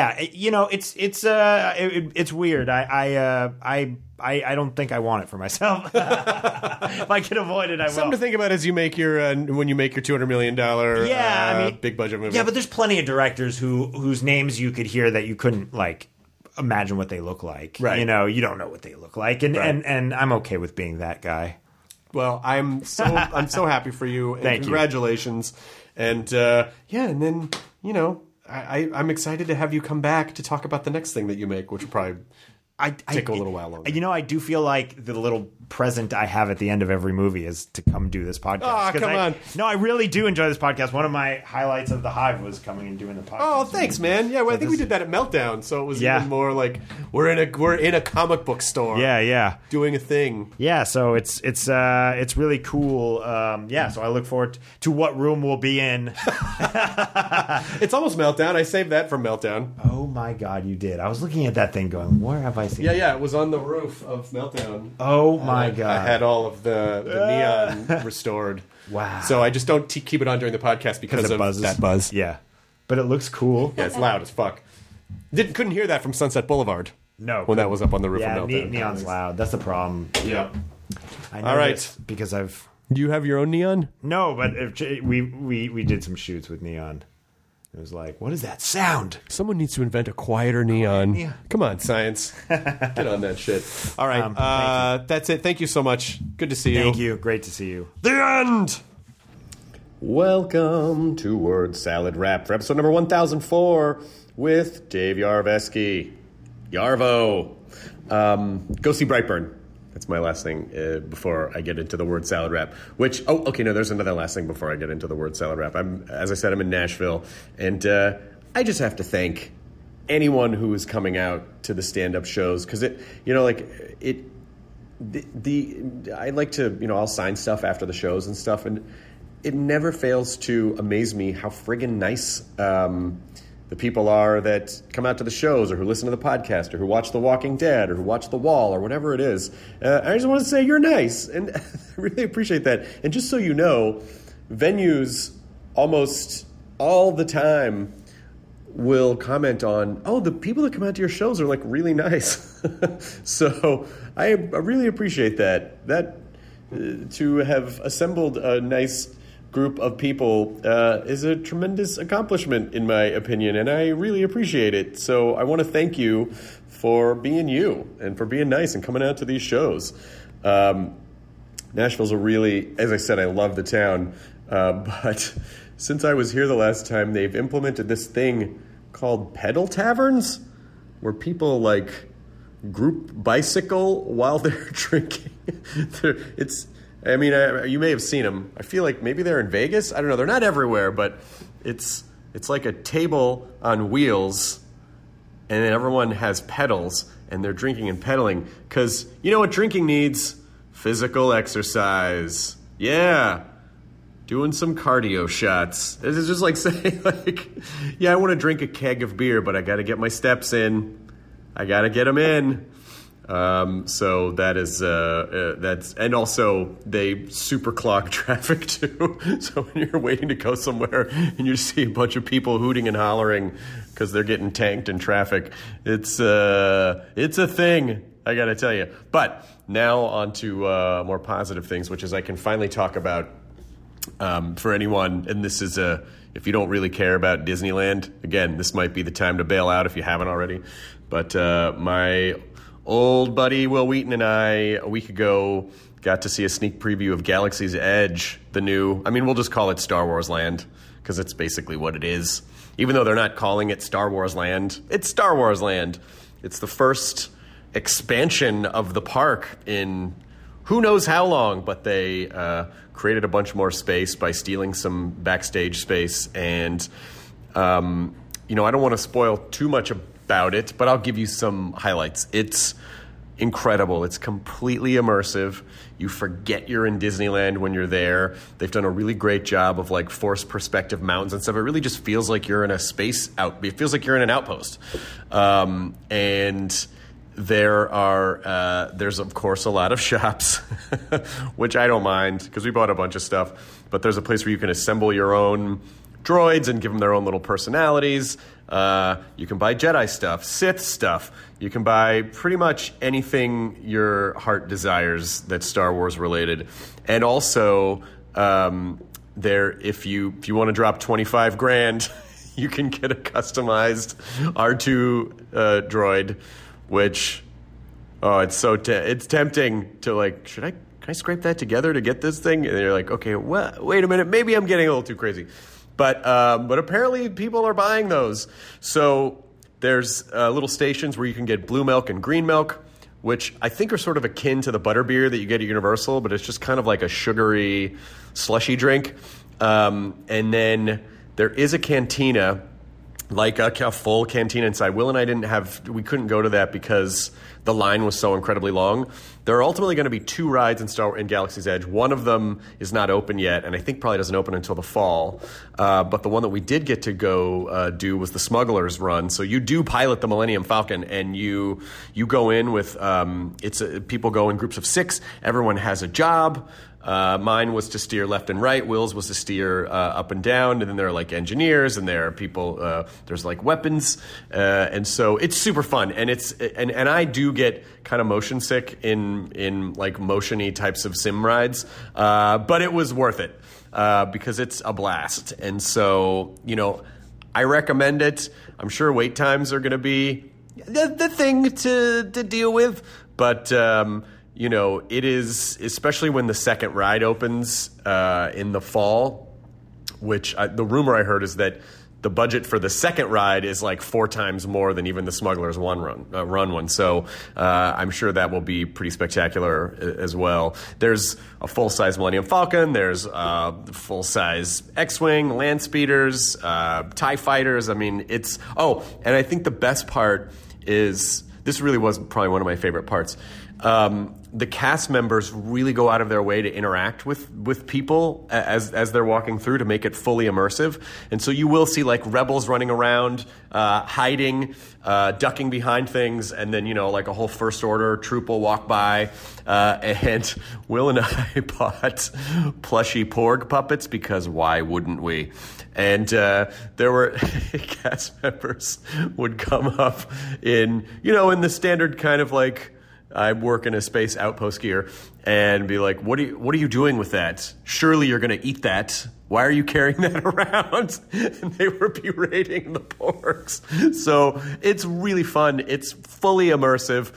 it's weird. I don't think I want it for myself. If I can avoid it, I will. Something to think about as you make your when you make your $200 million big budget movie. Yeah, but there's plenty of directors whose names you could hear that you couldn't like imagine what they look like. Right. You don't know what they look like, and I'm okay with being that guy. Well, I'm so happy for you. And Thank congratulations. you. And and then I'm excited to have you come back to talk about the next thing that you make, which will probably take a little while longer. I do feel like the little present I have at the end of every movie is to come do this podcast. Oh, come on. No, I really do enjoy this podcast. One of my highlights of The Hive was coming and doing the podcast. Oh, thanks, man. Yeah, well, I think we did that at Meltdown, so it was even more like we're in a comic book store. Yeah. Doing a thing. Yeah, so it's really cool. So I look forward to what room we'll be in. It's almost Meltdown. I saved that for Meltdown. Oh my God, you did. I was looking at that thing going, where have I seen it? Yeah, it was on the roof of Meltdown. Oh my God. I had all of the neon restored. Wow. So I just don't keep it on during the podcast because of that buzz. Yeah. But it looks cool. Yeah, it's loud as fuck. Couldn't hear that from Sunset Boulevard. No. When that was up on the roof of Meltdown. Neon's loud. That's the problem. Yeah. I know All right. this because I've... Do you have your own neon? No, but we did some shoots with neon. It was like, what is that sound? Someone needs to invent a quieter neon. Come on, science. Get on that shit. All right. That's it. Thank you so much. Good to see you. Thank you. Great to see you. The end! Welcome to Word Salad Wrap for episode number 1004 with Dave Yarveski. Yarvo. Go see Brightburn. That's my last thing before I get into the Word Salad Wrap. There's another last thing before I get into the Word Salad Wrap. As I said, I'm in Nashville, and I just have to thank anyone who is coming out to the stand-up shows, because I like to, I'll sign stuff after the shows and stuff, and it never fails to amaze me how friggin' nice the people are that come out to the shows, or who listen to the podcast, or who watch The Walking Dead, or who watch The Wall, or whatever it is. I just want to say you're nice, and I really appreciate that. And just so you know, venues almost all the time will comment on, oh, the people that come out to your shows are like really nice. So I really appreciate that. To have assembled a nice group of people is a tremendous accomplishment, in my opinion, and I really appreciate it. So I want to thank you for being you and for being nice and coming out to these shows. Nashville's as I said, I love the town, but since I was here the last time, they've implemented this thing called pedal taverns, where people like group bicycle while they're drinking. You may have seen them. I feel like maybe they're in Vegas. I don't know. They're not everywhere, but it's like a table on wheels, and then everyone has pedals, and they're drinking and pedaling. Because you know what drinking needs? Physical exercise. Yeah. Doing some cardio shots. It's just like saying, I want to drink a keg of beer, but I got to get my steps in. I got to get them in. So that is, and also they super clog traffic too. So when you're waiting to go somewhere and you see a bunch of people hooting and hollering because they're getting tanked in traffic, it's a thing, I gotta tell you. But now on to more positive things, which is I can finally talk about, for anyone, and this is if you don't really care about Disneyland, again, this might be the time to bail out if you haven't already. But my old buddy Will Wheaton and I, a week ago, got to see a sneak preview of Galaxy's Edge, we'll just call it Star Wars Land, because it's basically what it is. Even though they're not calling it Star Wars Land, it's Star Wars Land. It's the first expansion of the park in who knows how long, but they created a bunch more space by stealing some backstage space. And, I don't want to spoil too much about it, but I'll give you some highlights. It's incredible. It's completely immersive. You forget you're in Disneyland when you're there. They've done a really great job of forced perspective mountains and stuff. It really just feels like you're in a it feels like you're in an outpost. And there's of course a lot of shops, which I don't mind because we bought a bunch of stuff, but there's a place where you can assemble your own droids and give them their own little personalities. You can buy Jedi stuff, Sith stuff. You can buy pretty much anything your heart desires that's Star Wars related. And also, if you want to drop $25,000, you can get a customized R2 droid, which it's tempting to can I scrape that together to get this thing? And you're like, okay, wait a minute, maybe I'm getting a little too crazy. But apparently people are buying those. So there's little stations where you can get blue milk and green milk, which I think are sort of akin to the butterbeer that you get at Universal, but it's just kind of like a sugary, slushy drink. And then there is a cantina, like a full cantina inside. Will and I we couldn't go to that because the line was so incredibly long. There are ultimately going to be 2 rides in Galaxy's Edge. One of them is not open yet, and I think probably doesn't open until the fall. But the one that we did get to go do was the Smuggler's Run. So you do pilot the Millennium Falcon, and you go in with people go in groups of 6. Everyone has a job. Mine was to steer left and right. Will's was to steer up and down. And then there are like engineers, and there are people. There's like weapons, and so it's super fun. And and I do get kind of motion sick in like motiony types of sim rides, but it was worth it because it's a blast. And so I recommend it. I'm sure wait times are going to be the thing to deal with, but. It is, especially when the second ride opens in the fall, which the rumor I heard is that the budget for the second ride is like 4 times more than even the Smuggler's run one. So I'm sure that will be pretty spectacular as well. There's a full-size Millennium Falcon. There's full-size X-Wing, Land Speeders, TIE Fighters. I mean, and I think the best part is, this really was probably one of my favorite parts. The cast members really go out of their way to interact with people as they're walking through to make it fully immersive. And so you will see like rebels running around, hiding, ducking behind things, and then, like a whole First Order troop will walk by. And Will and I bought plushy Porg puppets because why wouldn't we? And there were cast members would come up in the standard kind of like, I work in a space outpost gear, and be like, what are you doing with that? Surely you're going to eat that. Why are you carrying that around? And they were berating the Porgs. So it's really fun. It's fully immersive,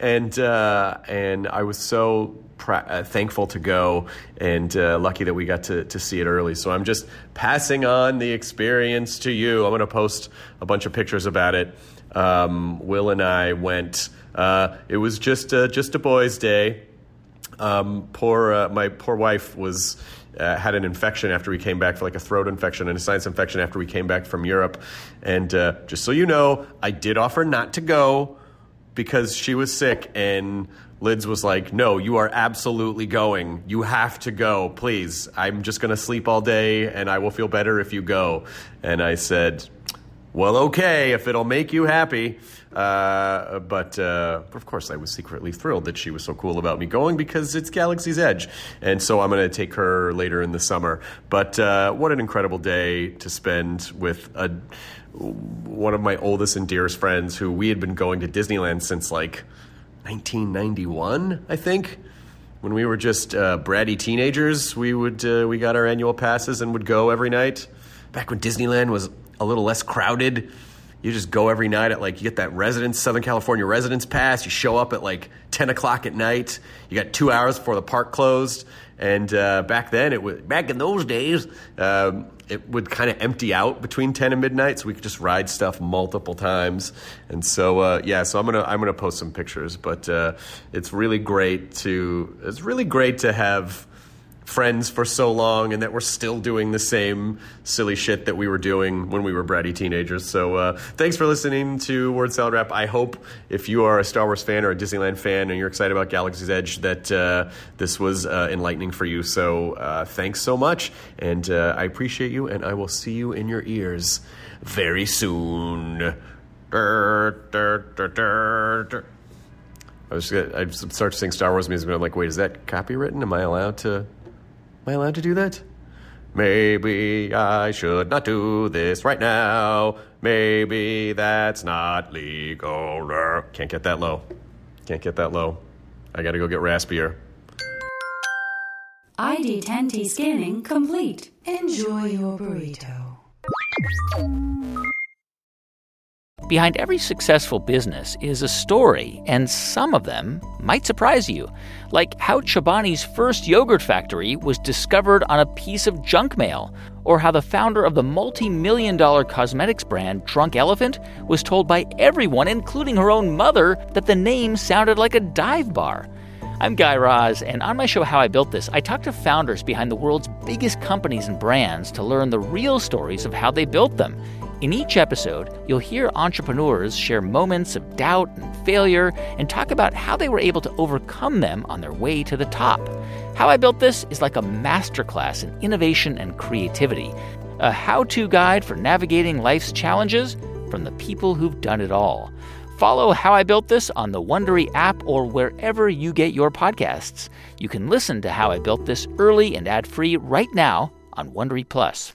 and I was so thankful to go, and lucky that we got to see it early. So I'm just passing on the experience to you. I'm going to post a bunch of pictures about it. Will and I went. It was just a boys' day. My poor wife was had an infection after we came back, for like a throat infection and a sinus infection after we came back from Europe. And just so you know, I did offer not to go because she was sick, and Lids was like, "No, you are absolutely going. You have to go, please. I'm just going to sleep all day, and I will feel better if you go." And I said, "Well, okay, if it'll make you happy." But of course, I was secretly thrilled that she was so cool about me going because it's Galaxy's Edge. And so I'm going to take her later in the summer. But what an incredible day to spend with one of my oldest and dearest friends who we had been going to Disneyland since like 1991, I think. When we were just bratty teenagers, we got our annual passes and would go every night. Back when Disneyland was a little less crowded. You just go every night at you get that Southern California residence pass. You show up at like 10 o'clock at night. You got 2 hours before the park closed. And back in those days, it would kind of empty out between 10 and midnight, so we could just ride stuff multiple times. And so, so I'm gonna post some pictures. But it's really great to have friends for so long, and that we're still doing the same silly shit that we were doing when we were bratty teenagers. So thanks for listening to Word Salad Wrap. I hope if you are a Star Wars fan or a Disneyland fan and you're excited about Galaxy's Edge that this was enlightening for you. So thanks so much, and I appreciate you, and I will see you in your ears very soon. I'd start to sing Star Wars music, but I'm like, wait, is that copywritten? Am I allowed to do that? Maybe I should not do this right now. Maybe that's not legal. Can't get that low. I gotta go get raspier. ID10T scanning complete. Enjoy your burrito. Behind every successful business is a story, and some of them might surprise you. Like how Chobani's first yogurt factory was discovered on a piece of junk mail, or how the founder of the multi-million-dollar cosmetics brand Drunk Elephant was told by everyone, including her own mother, that the name sounded like a dive bar. I'm Guy Raz, and on my show How I Built This, I talk to founders behind the world's biggest companies and brands to learn the real stories of how they built them. In each episode, you'll hear entrepreneurs share moments of doubt and failure and talk about how they were able to overcome them on their way to the top. How I Built This is like a masterclass in innovation and creativity, a how-to guide for navigating life's challenges from the people who've done it all. Follow How I Built This on the Wondery app or wherever you get your podcasts. You can listen to How I Built This early and ad-free right now on Wondery Plus.